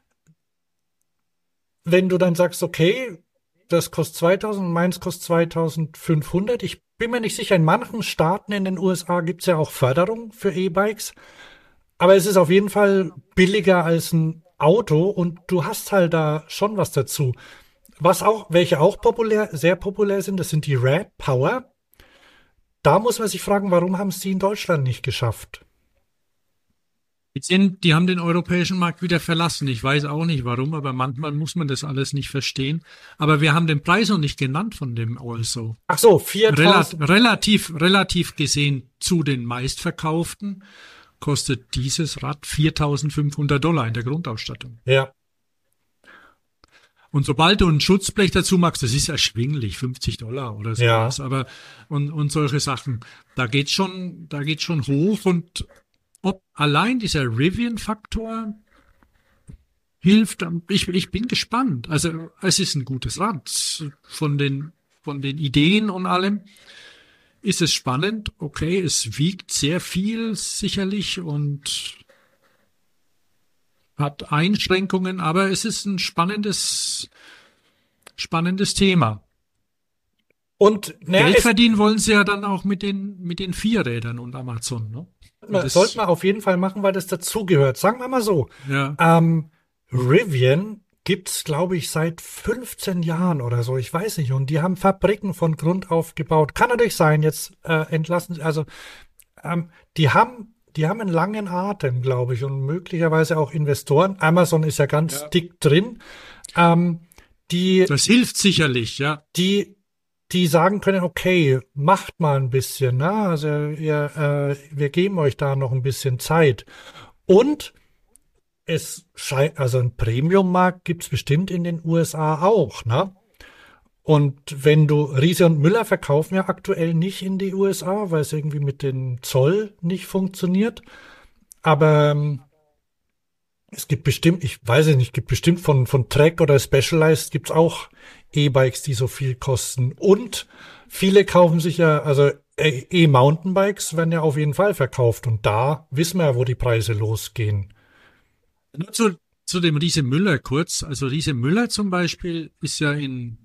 wenn du dann sagst, okay, das kostet 2.000 und meins kostet 2.500, ich bin mir nicht sicher, in manchen Staaten in den USA gibt's ja auch Förderung für E-Bikes, aber es ist auf jeden Fall billiger als ein Auto und du hast halt da schon was dazu. Welche auch sehr populär sind, das sind die Rad Power. Da muss man sich fragen, warum haben es die in Deutschland nicht geschafft? Die haben den europäischen Markt wieder verlassen. Ich weiß auch nicht warum, aber manchmal muss man das alles nicht verstehen. Aber wir haben den Preis noch nicht genannt von dem Also. Ach so, 4.000. Relativ gesehen zu den meistverkauften kostet dieses Rad $4.500 in der Grundausstattung. Ja. Und sobald du ein Schutzblech dazu machst, das ist erschwinglich, $50 oder so. Ja. Aber und solche Sachen, da geht's schon hoch und ob allein dieser Rivian-Faktor hilft, ich bin gespannt. Also es ist ein gutes Rad. Von den Ideen und allem ist es spannend. Okay, es wiegt sehr viel sicherlich und hat Einschränkungen, aber es ist ein spannendes Thema. Und Geld verdienen wollen sie ja dann auch mit den Vierrädern und Amazon, ne? Das sollte man auf jeden Fall machen, weil das dazugehört. Sagen wir mal so. Ja. Rivian gibt's, glaube ich, seit 15 Jahren oder so. Ich weiß nicht. Und die haben Fabriken von Grund auf gebaut. Kann natürlich sein, jetzt entlassen. Also die haben einen langen Atem, glaube ich, und möglicherweise auch Investoren. Amazon ist ja ganz dick drin. Das hilft sicherlich, ja. Die sagen können, okay, macht mal ein bisschen, ne? Also wir geben euch da noch ein bisschen Zeit. Und es scheint, also ein Premium-Markt gibt's bestimmt in den USA auch, ne? Und wenn Riese und Müller verkaufen ja aktuell nicht in die USA, weil es irgendwie mit dem Zoll nicht funktioniert. Aber es gibt bestimmt, ich weiß es nicht, gibt bestimmt von Trek oder Specialized gibt's auch E-Bikes, die so viel kosten. Und viele kaufen sich ja, also E-Mountainbikes werden ja auf jeden Fall verkauft. Und da wissen wir ja, wo die Preise losgehen. Nur zu dem Riese Müller kurz. Also Riese Müller zum Beispiel ist ja in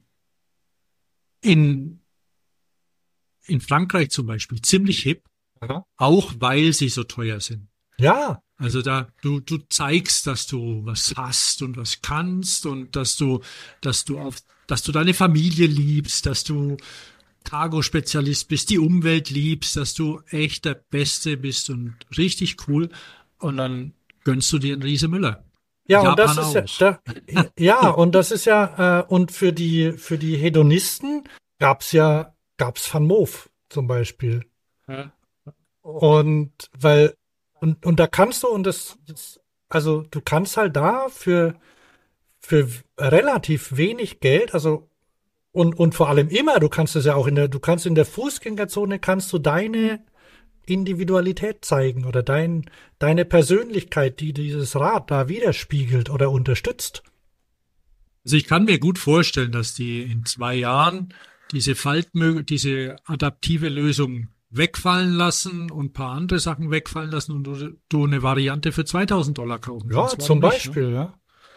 Frankreich zum Beispiel ziemlich hip. Aha. Auch weil sie so teuer sind. Ja. Also da, du zeigst, dass du was hast und was kannst und dass du deine Familie liebst, dass du Cargo-Spezialist bist, die Umwelt liebst, dass du echt der Beste bist und richtig cool. Und dann gönnst du dir einen Riese Müller. Ja, Japan und das ist und das ist ja, und für die Hedonisten gab's Van Moof zum Beispiel. Ja. Und da kannst du, also du kannst halt da für relativ wenig Geld, also und vor allem immer, du kannst in der Fußgängerzone kannst du deine Individualität zeigen oder deine Persönlichkeit, die dieses Rad da widerspiegelt oder unterstützt. Also ich kann mir gut vorstellen, dass die in 2 Jahren diese adaptive Lösung wegfallen lassen und ein paar andere Sachen wegfallen lassen und du eine Variante für $2.000 kaufen Ja, kannst. zum Beispiel, ne?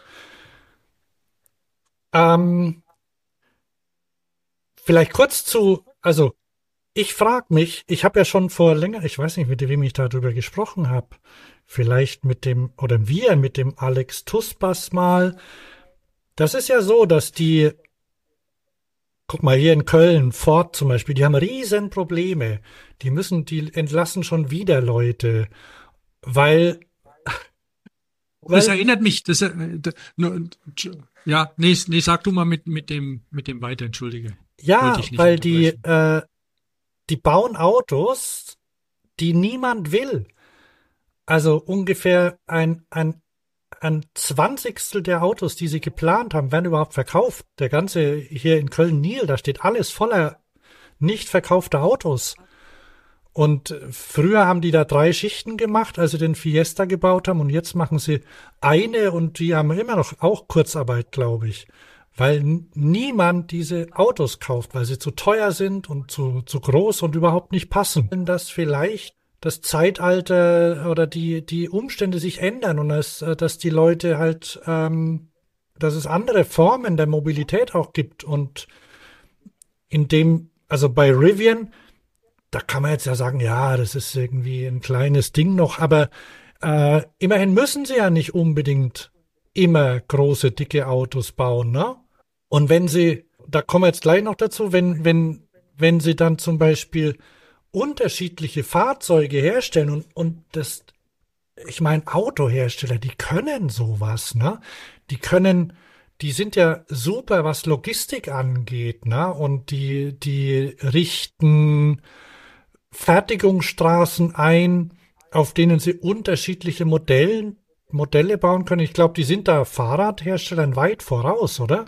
Ja. Vielleicht kurz also ich frage mich, ich habe ja schon vor länger, ich weiß nicht, mit wem ich darüber gesprochen habe, vielleicht wir mit dem Alex Tuspas mal. Das ist ja so, dass guck mal, hier in Köln, Ford zum Beispiel, die haben riesen Probleme. Die entlassen schon wieder Leute, weil, Das erinnert mich, ja, nee, sag du mal mit dem weiter, entschuldige. Wollte ja, ich nicht weil unterbrechen. die bauen Autos, die niemand will. Also ungefähr ein Zwanzigstel der Autos, die sie geplant haben, werden überhaupt verkauft. Der ganze hier in Köln-Niel, da steht alles voller nicht verkaufter Autos. Und früher haben die da 3 Schichten gemacht, als sie den Fiesta gebaut haben, und jetzt machen sie eine, und die haben immer noch auch Kurzarbeit, glaube ich. Weil niemand diese Autos kauft, weil sie zu teuer sind und zu groß und überhaupt nicht passen. Dass vielleicht das Zeitalter oder die Umstände sich ändern und dass die Leute halt, dass es andere Formen der Mobilität auch gibt, und also bei Rivian, da kann man jetzt ja sagen, ja, das ist irgendwie ein kleines Ding noch, aber immerhin müssen sie ja nicht unbedingt immer große, dicke Autos bauen, ne? Und da kommen wir jetzt gleich noch dazu, wenn sie dann zum Beispiel unterschiedliche Fahrzeuge herstellen ich meine, Autohersteller, die können sowas, ne? Die sind ja super, was Logistik angeht, ne? Und die richten Fertigungsstraßen ein, auf denen sie unterschiedliche Modelle bauen können. Ich glaube, die sind da Fahrradherstellern weit voraus, oder?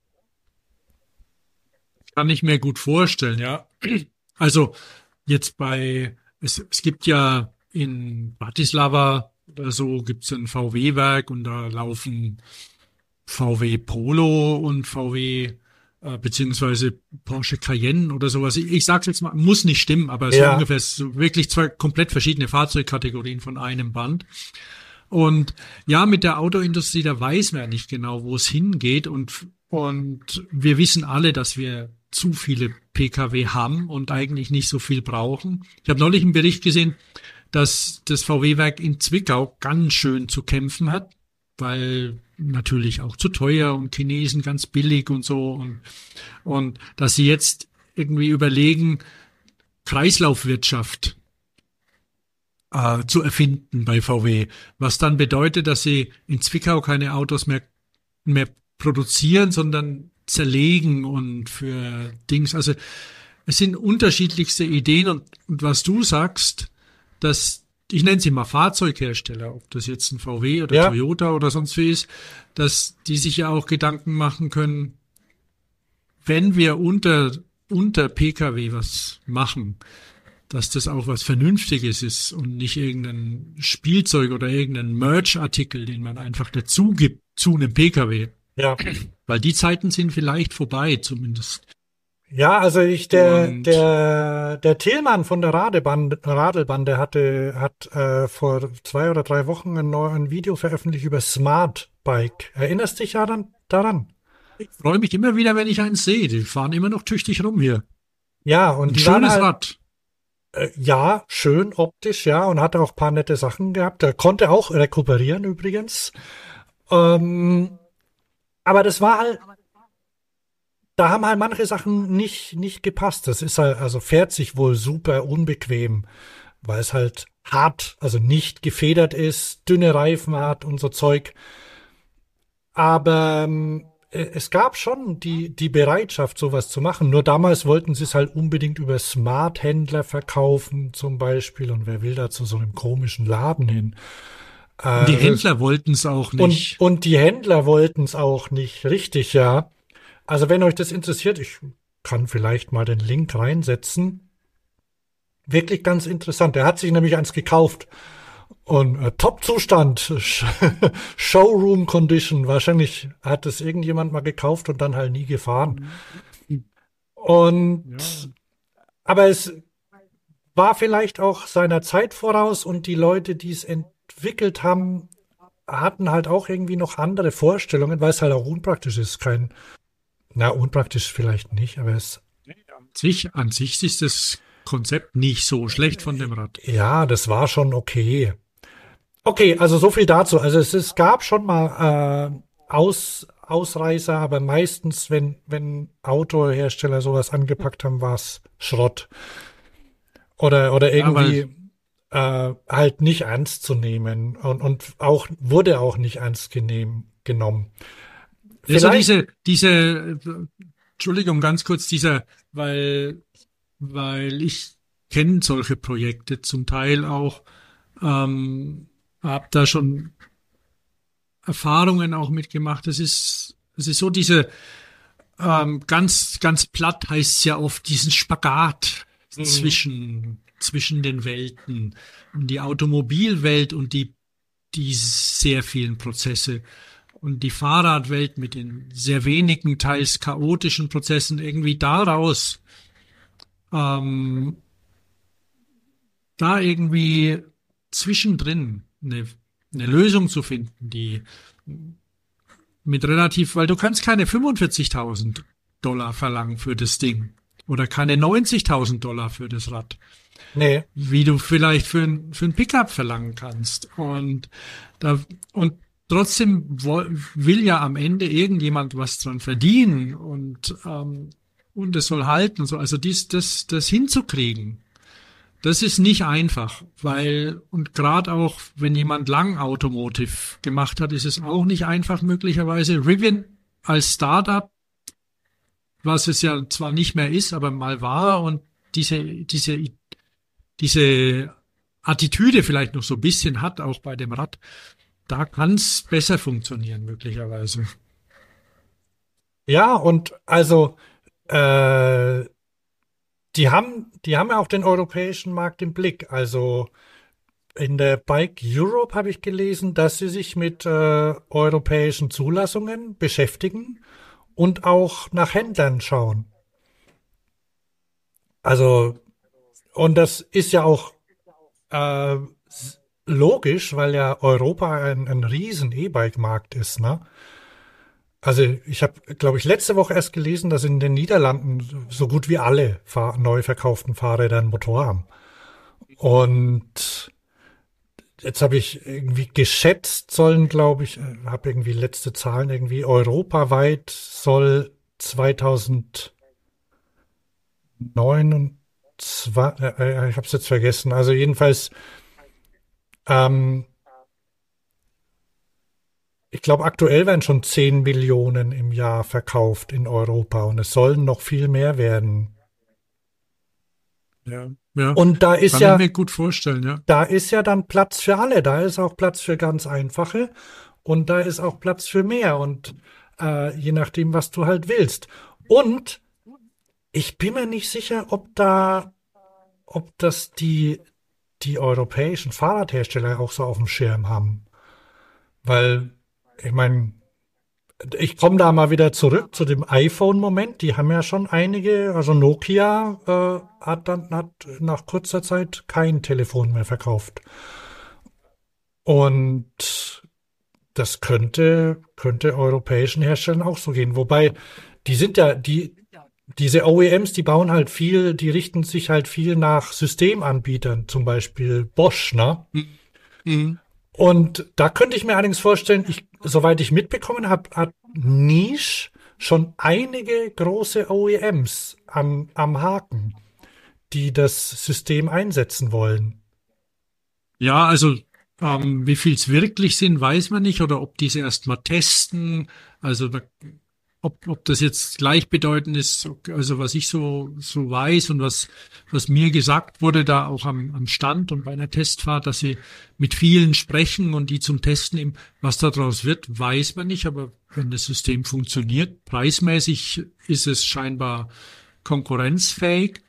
Kann ich mir gut vorstellen, ja. Also jetzt es gibt ja in Bratislava oder so gibt's ein VW-Werk und da laufen VW Polo und VW beziehungsweise Porsche Cayenne oder sowas. Ich sag's jetzt mal, muss nicht stimmen, aber es sind ungefähr so wirklich 2 komplett verschiedene Fahrzeugkategorien von einem Band. Und ja, mit der Autoindustrie, da weiß man ja nicht genau, wo es hingeht, und wir wissen alle, dass wir zu viele Pkw haben und eigentlich nicht so viel brauchen. Ich habe neulich einen Bericht gesehen, dass das VW-Werk in Zwickau ganz schön zu kämpfen hat, weil natürlich auch zu teuer und Chinesen ganz billig und so, und dass sie jetzt irgendwie überlegen, Kreislaufwirtschaft zu erfinden bei VW, was dann bedeutet, dass sie in Zwickau keine Autos mehr produzieren, sondern zerlegen und für Dings. Also es sind unterschiedlichste Ideen, und was du sagst, dass ich nenne sie mal Fahrzeughersteller, ob das jetzt ein VW oder Toyota oder sonst wie ist, dass die sich ja auch Gedanken machen können, wenn wir unter Pkw was machen, dass das auch was Vernünftiges ist und nicht irgendein Spielzeug oder irgendein Merch-Artikel, den man einfach dazu gibt zu einem Pkw. Ja. Weil die Zeiten sind vielleicht vorbei, zumindest. Ja, also der Tillmann von der Radelbande hat vor 2 oder 3 Wochen ein Video veröffentlicht über Smart Bike. Erinnerst dich ja dann daran? Ich freue mich immer wieder, wenn ich eins sehe. Die fahren immer noch tüchtig rum hier. Ja, und ein schönes Rad. Ja, schön optisch, ja, und hat auch ein paar nette Sachen gehabt. Er konnte auch rekuperieren übrigens. Aber das war halt, da haben halt manche Sachen nicht gepasst. Das ist halt, also fährt sich wohl super unbequem, weil es halt hart, also nicht gefedert ist, dünne Reifen hat und so Zeug. Aber es gab schon die Bereitschaft, sowas zu machen. Nur damals wollten sie es halt unbedingt über Smart-Händler verkaufen, zum Beispiel. Und wer will da zu so einem komischen Laden hin? Die Händler wollten es auch nicht. Und die Händler wollten es auch nicht, richtig, ja. Also wenn euch das interessiert, ich kann vielleicht mal den Link reinsetzen. Wirklich ganz interessant. Er hat sich nämlich eins gekauft. Und Top-Zustand, Showroom Condition. Wahrscheinlich hat es irgendjemand mal gekauft und dann halt nie gefahren. Und aber war vielleicht auch seiner Zeit voraus und die Leute, die es entwickelt haben, hatten halt auch irgendwie noch andere Vorstellungen, weil es halt auch unpraktisch ist. Unpraktisch vielleicht nicht, aber An sich ist das Konzept nicht so schlecht von dem Rad. Ja, das war schon okay. Okay, also so viel dazu. Also es gab schon mal Ausreißer, aber meistens, wenn Autohersteller sowas angepackt haben, war es Schrott. Oder irgendwie halt nicht ernst zu nehmen und auch wurde auch nicht ernst genommen. Also Entschuldigung, ganz kurz, weil ich kenne solche Projekte zum Teil auch, habe da schon Erfahrungen auch mitgemacht. Es ist so ganz, ganz platt heißt es ja oft, diesen Spagat zwischen den Welten, die Automobilwelt und die sehr vielen Prozesse und die Fahrradwelt mit den sehr wenigen, teils chaotischen Prozessen irgendwie daraus da irgendwie zwischendrin eine Lösung zu finden, die mit weil du kannst keine $45.000 verlangen für das Ding oder keine $90.000 für das Rad. Nee. Wie du vielleicht für ein Pickup verlangen kannst. Und trotzdem will ja am Ende irgendjemand was dran verdienen und es soll halten und so. Also das hinzukriegen, das ist nicht einfach, und gerade auch, wenn jemand lang Automotive gemacht hat, ist es auch nicht einfach möglicherweise. Rivian als Startup, was es ja zwar nicht mehr ist, aber mal war und diese Attitüde vielleicht noch so ein bisschen hat, auch bei dem Rad, da kann es besser funktionieren, möglicherweise. Ja, und also die haben ja auch den europäischen Markt im Blick. Also in der Bike Europe habe ich gelesen, dass sie sich mit europäischen Zulassungen beschäftigen und auch nach Händlern schauen. Also, und das ist ja auch logisch, weil ja Europa ein riesen E-Bike-Markt ist, ne? Also ich habe, glaube ich, letzte Woche erst gelesen, dass in den Niederlanden so gut wie alle neu verkauften Fahrräder einen Motor haben. Und jetzt habe ich irgendwie geschätzt, habe irgendwie letzte Zahlen, irgendwie europaweit soll 2029, ich habe es jetzt vergessen, also jedenfalls ich glaube, aktuell werden schon 10 Millionen im Jahr verkauft in Europa und es sollen noch viel mehr werden. Ja. Und da ist kann ich mir gut vorstellen, ja. Da ist ja dann Platz für alle. Da ist auch Platz für ganz einfache und da ist auch Platz für mehr und je nachdem, was du halt willst. Und ich bin mir nicht sicher, ob das die europäischen Fahrradhersteller auch so auf dem Schirm haben. Weil, ich meine, ich komme da mal wieder zurück zu dem iPhone-Moment. Die haben ja schon einige, also Nokia hat nach kurzer Zeit kein Telefon mehr verkauft. Und das könnte europäischen Herstellern auch so gehen. Wobei, die sind ja, diese OEMs, die bauen halt viel, die richten sich halt viel nach Systemanbietern, zum Beispiel Bosch, ne? Mhm. Und da könnte ich mir allerdings vorstellen, soweit ich mitbekommen habe, hat Niche schon einige große OEMs am Haken, die das System einsetzen wollen. Ja, also wie viel es wirklich sind, weiß man nicht, oder ob die es erst mal testen. Also ob das jetzt gleichbedeutend ist, also was ich so weiß und was mir gesagt wurde da auch am Stand und bei einer Testfahrt, dass sie mit vielen sprechen und die zum Testen eben, was daraus wird, weiß man nicht, aber wenn das System funktioniert, preismäßig ist es scheinbar konkurrenzfähig,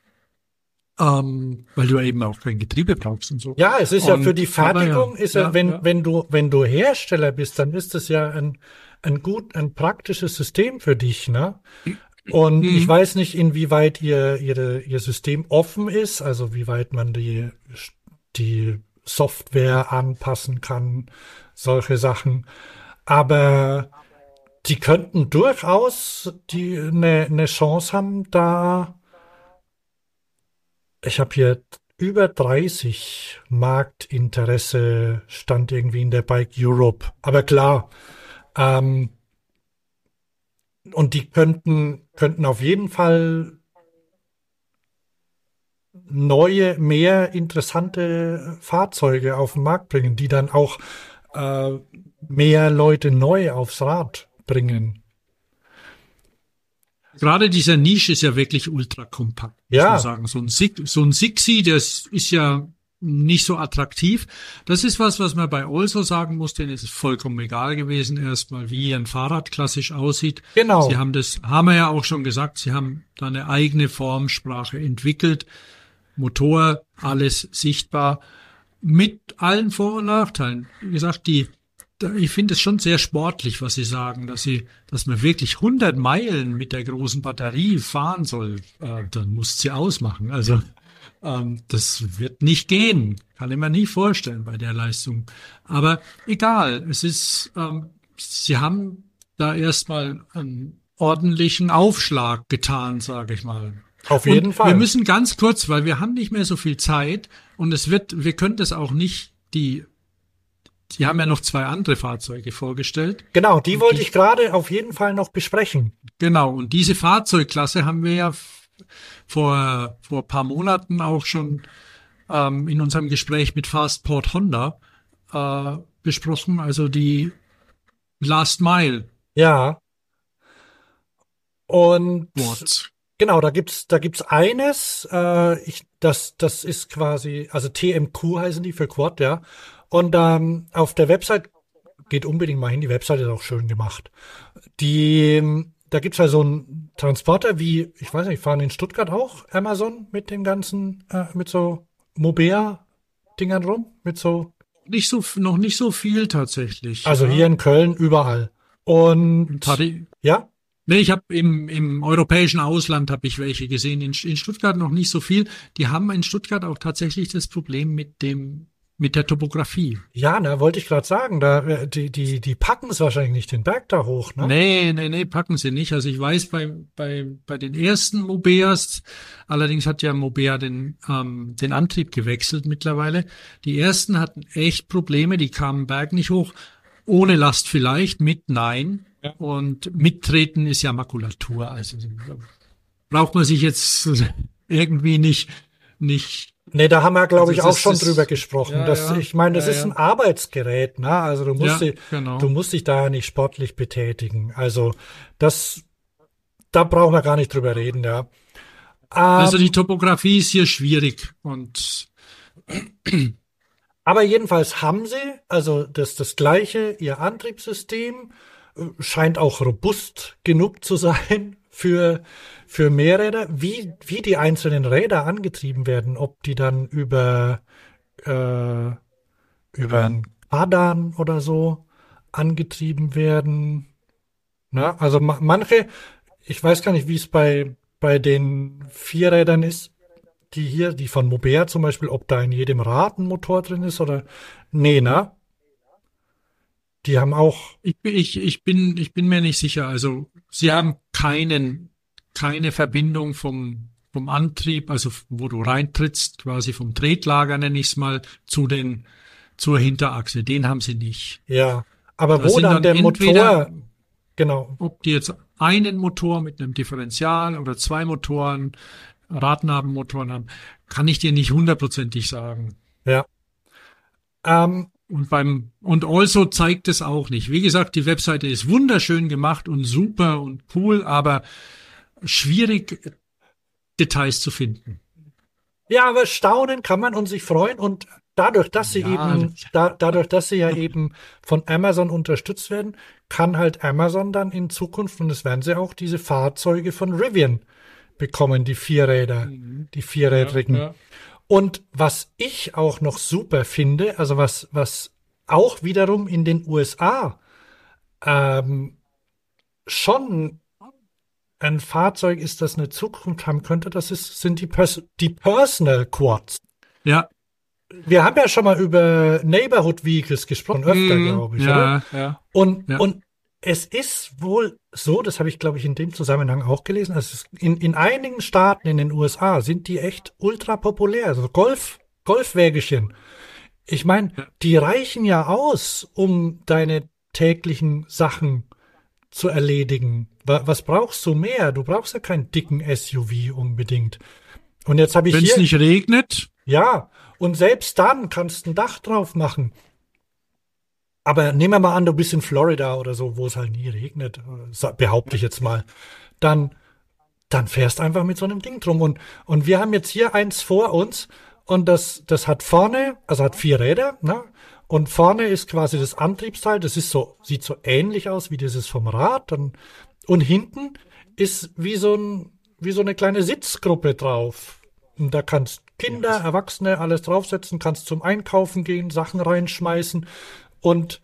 weil du eben auch kein Getriebe brauchst und so. Ja, es ist ja für die Fertigung, wenn du Hersteller bist, dann ist es ja ein praktisches System für dich, ne? Und ich weiß nicht, inwieweit ihr System offen ist, also wie weit man die Software anpassen kann, solche Sachen. Aber die könnten durchaus eine Chance haben, da ich habe hier über 30 Marktinteresse stand irgendwie in der Bike Europe. Aber klar, ähm, und die könnten auf jeden Fall mehr interessante Fahrzeuge auf den Markt bringen, die dann auch äh, mehr Leute neu aufs Rad bringen. Gerade dieser Nische ist ja wirklich ultra kompakt, muss man sagen. So ein Sixi, das ist ja nicht so attraktiv. Das ist was man bei Also sagen muss, denen ist es vollkommen egal gewesen, erstmal wie ein Fahrrad klassisch aussieht. Genau. Sie haben haben wir ja auch schon gesagt, sie haben da eine eigene Formsprache entwickelt. Motor, alles sichtbar, mit allen Vor- und Nachteilen. Wie gesagt, ich finde es schon sehr sportlich, was Sie sagen, dass man wirklich 100 Meilen mit der großen Batterie fahren soll. Dann muss sie ausmachen. Also das wird nicht gehen. Kann ich mir nie vorstellen bei der Leistung. Aber egal, Sie haben da erstmal einen ordentlichen Aufschlag getan, sage ich mal. Auf jeden Fall. Wir müssen ganz kurz, weil wir haben nicht mehr so viel Zeit und wir können das auch nicht, Sie haben ja noch 2 andere Fahrzeuge vorgestellt. Genau, die wollte ich gerade auf jeden Fall noch besprechen. Genau, und diese Fahrzeugklasse haben wir ja vor ein paar Monaten auch schon in unserem Gespräch mit Fastport Honda besprochen, also die Last Mile. Ja. Und Boards. genau, da gibt's eines, das ist quasi, also TMQ heißen die für Quad, ja. Und auf der Website, geht unbedingt mal hin, die Website ist auch schön gemacht. Da gibt's ja so einen Transporter wie, ich weiß nicht, fahren in Stuttgart auch Amazon mit dem ganzen, mit so Mobea-Dingern rum, mit so. Noch nicht so viel tatsächlich. Also hier in Köln überall. Und ja? Nee, ich habe im europäischen Ausland habe ich welche gesehen, in Stuttgart noch nicht so viel. Die haben in Stuttgart auch tatsächlich das Problem mit der Topografie. Ja, wollte ich gerade sagen, die packen es wahrscheinlich nicht den Berg da hoch, ne? Nee, packen sie nicht. Also ich weiß bei den ersten Mobeas, allerdings hat ja Mobea den Antrieb gewechselt mittlerweile. Die ersten hatten echt Probleme, die kamen Berg nicht hoch. Ohne Last vielleicht, mit nein. Ja. Und mittreten ist ja Makulatur. Also braucht man sich jetzt irgendwie nicht. Nee, da haben wir, glaube ich, auch schon drüber gesprochen. Ja, ich meine, das ist ein Arbeitsgerät, ne? Also du musst dich da nicht sportlich betätigen. Also da brauchen wir gar nicht drüber reden, ja. Also die Topografie ist hier schwierig aber jedenfalls haben sie, also das gleiche, ihr Antriebssystem scheint auch robust genug zu sein für Mehrräder. Wie die einzelnen Räder angetrieben werden, ob die dann über einen Kardan oder so angetrieben werden. Na, also manche, ich weiß gar nicht, wie es bei den Vierrädern ist, die von Mobea zum Beispiel, ob da in jedem Rad ein Motor drin ist oder nee, ne? Die haben auch. Ich bin mir nicht sicher. Also sie haben keine Verbindung vom Antrieb, also wo du reintrittst, quasi vom Tretlager nenne ich es mal, zur Hinterachse. Den haben sie nicht. Ja, aber wo dann der Motor? Genau. Ob die jetzt einen Motor mit einem Differential oder 2 Motoren, Radnabenmotoren haben, kann ich dir nicht 100%ig sagen. Ja. Und Also zeigt es auch nicht. Wie gesagt, die Webseite ist wunderschön gemacht und super und cool, aber schwierig, Details zu finden. Ja, aber staunen kann man und sich freuen und dadurch, dass sie ja eben von Amazon unterstützt werden, kann halt Amazon dann in Zukunft, und das werden sie auch, diese Fahrzeuge von Rivian bekommen, die Vierräder, die vierrädrigen. Ja. Und was ich auch noch super finde, also was auch wiederum in den USA schon ein Fahrzeug ist, das eine Zukunft haben könnte, sind die Personal Quads. Ja. Wir haben ja schon mal über Neighborhood Vehicles gesprochen, öfter, glaube ich. Ja, oder? ja. Und es ist wohl so, das habe ich, glaube ich, in dem Zusammenhang auch gelesen, also in einigen Staaten in den USA sind die echt ultra populär, also Golfwägelchen. Ich meine, die reichen ja aus, um deine täglichen Sachen zu erledigen. Was brauchst du mehr? Du brauchst ja keinen dicken SUV unbedingt. Und jetzt habe ich Wenn es nicht regnet. Ja, und selbst dann kannst du ein Dach drauf machen. Aber nehmen wir mal an, du bist in Florida oder so, wo es halt nie regnet, behaupte ich jetzt mal. Dann fährst einfach mit so einem Ding drum. Und wir haben jetzt hier eins vor uns und das hat vorne, also hat 4 Räder, ne? Und vorne ist quasi das Antriebsteil, das ist sieht so ähnlich aus wie dieses vom Rad. Und hinten ist wie so eine kleine Sitzgruppe drauf. Und da kannst Kinder, Erwachsene alles draufsetzen, kannst zum Einkaufen gehen, Sachen reinschmeißen. Und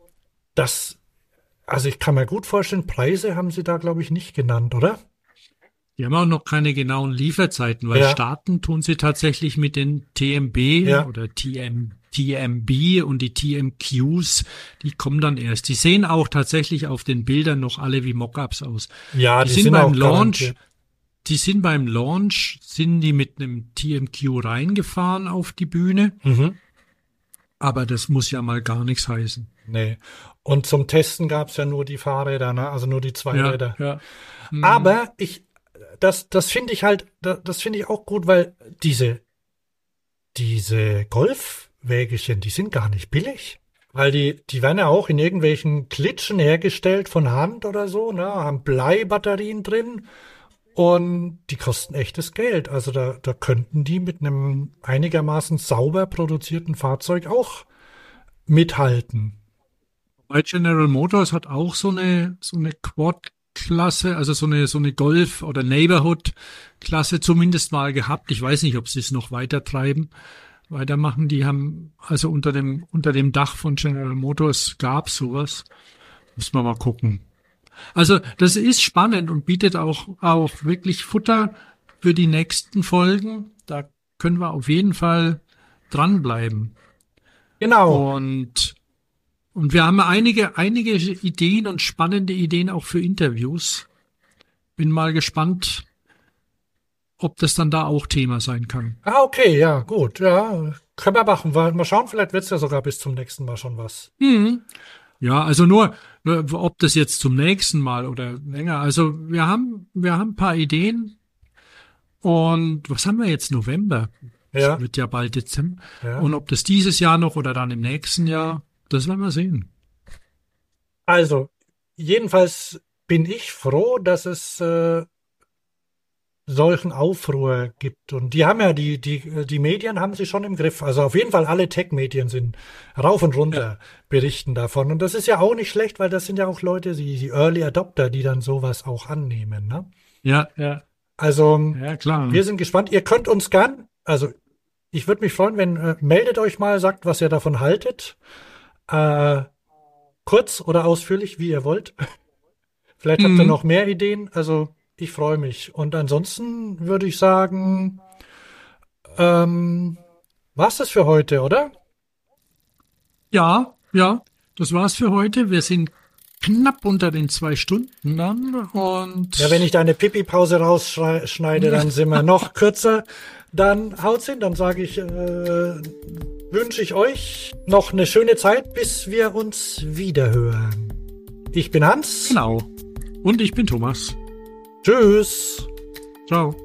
also ich kann mir gut vorstellen, Preise haben sie da, glaube ich, nicht genannt, oder? Die haben auch noch keine genauen Lieferzeiten, weil starten tun sie tatsächlich mit den TMB oder TMB und die TMQs, die kommen dann erst. Die sehen auch tatsächlich auf den Bildern noch alle wie Mockups aus. Ja, die sind beim Launch. Garantiert. Die sind beim Launch, sind die mit einem TMQ reingefahren auf die Bühne. Mhm. Aber das muss ja mal gar nichts heißen. Nee. Und zum Testen gab es ja nur die Fahrräder, ne? Also nur die 2 Räder. Ja. Aber das finde ich halt, das finde ich auch gut, weil diese Golfwägelchen, die sind gar nicht billig. Weil die werden ja auch in irgendwelchen Klitschen hergestellt von Hand oder so, ne? Haben Bleibatterien drin. Und die kosten echtes Geld. Also da könnten die mit einem einigermaßen sauber produzierten Fahrzeug auch mithalten. Bei General Motors hat auch so eine Quad-Klasse, also so eine Golf- oder Neighborhood-Klasse zumindest mal gehabt. Ich weiß nicht, ob sie es noch weitermachen. Die haben, also unter dem Dach von General Motors gab es sowas. Muss man mal gucken. Also das ist spannend und bietet auch wirklich Futter für die nächsten Folgen. Da können wir auf jeden Fall dranbleiben. Genau. Und wir haben einige Ideen und spannende Ideen auch für Interviews. Bin mal gespannt, ob das dann da auch Thema sein kann. Okay, ja, gut. Ja, können wir machen. Mal schauen, vielleicht wird es ja sogar bis zum nächsten Mal schon was. Mhm. Ja, also nur, ob das jetzt zum nächsten Mal oder länger. Also wir haben ein paar Ideen. Und was haben wir jetzt? November. Ja. Das wird ja bald Dezember. Ja. Und ob das dieses Jahr noch oder dann im nächsten Jahr, das werden wir sehen. Also, jedenfalls bin ich froh, dass es solchen Aufruhr gibt. Und die haben ja, die Medien haben sie schon im Griff. Also auf jeden Fall alle Tech-Medien sind rauf und runter berichten davon. Und das ist ja auch nicht schlecht, weil das sind ja auch Leute, die Early Adopter, die dann sowas auch annehmen, ne? Ja. Also, ja, klar. Wir sind gespannt. Ihr könnt uns gern, also ich würde mich freuen, wenn meldet euch mal, sagt, was ihr davon haltet. Kurz oder ausführlich, wie ihr wollt. Vielleicht habt ihr noch mehr Ideen. Also ich freue mich. Und ansonsten würde ich sagen, war's das für heute, oder? Ja, das war's für heute. Wir sind knapp unter den 2 Stunden dann. Und ja, wenn ich da eine Pipi-Pause rausschneide, dann sind wir noch kürzer. Dann haut's hin, dann sage ich, wünsche ich euch noch eine schöne Zeit, bis wir uns wiederhören. Ich bin Hans. Genau. Und ich bin Thomas. Tschüss. Ciao.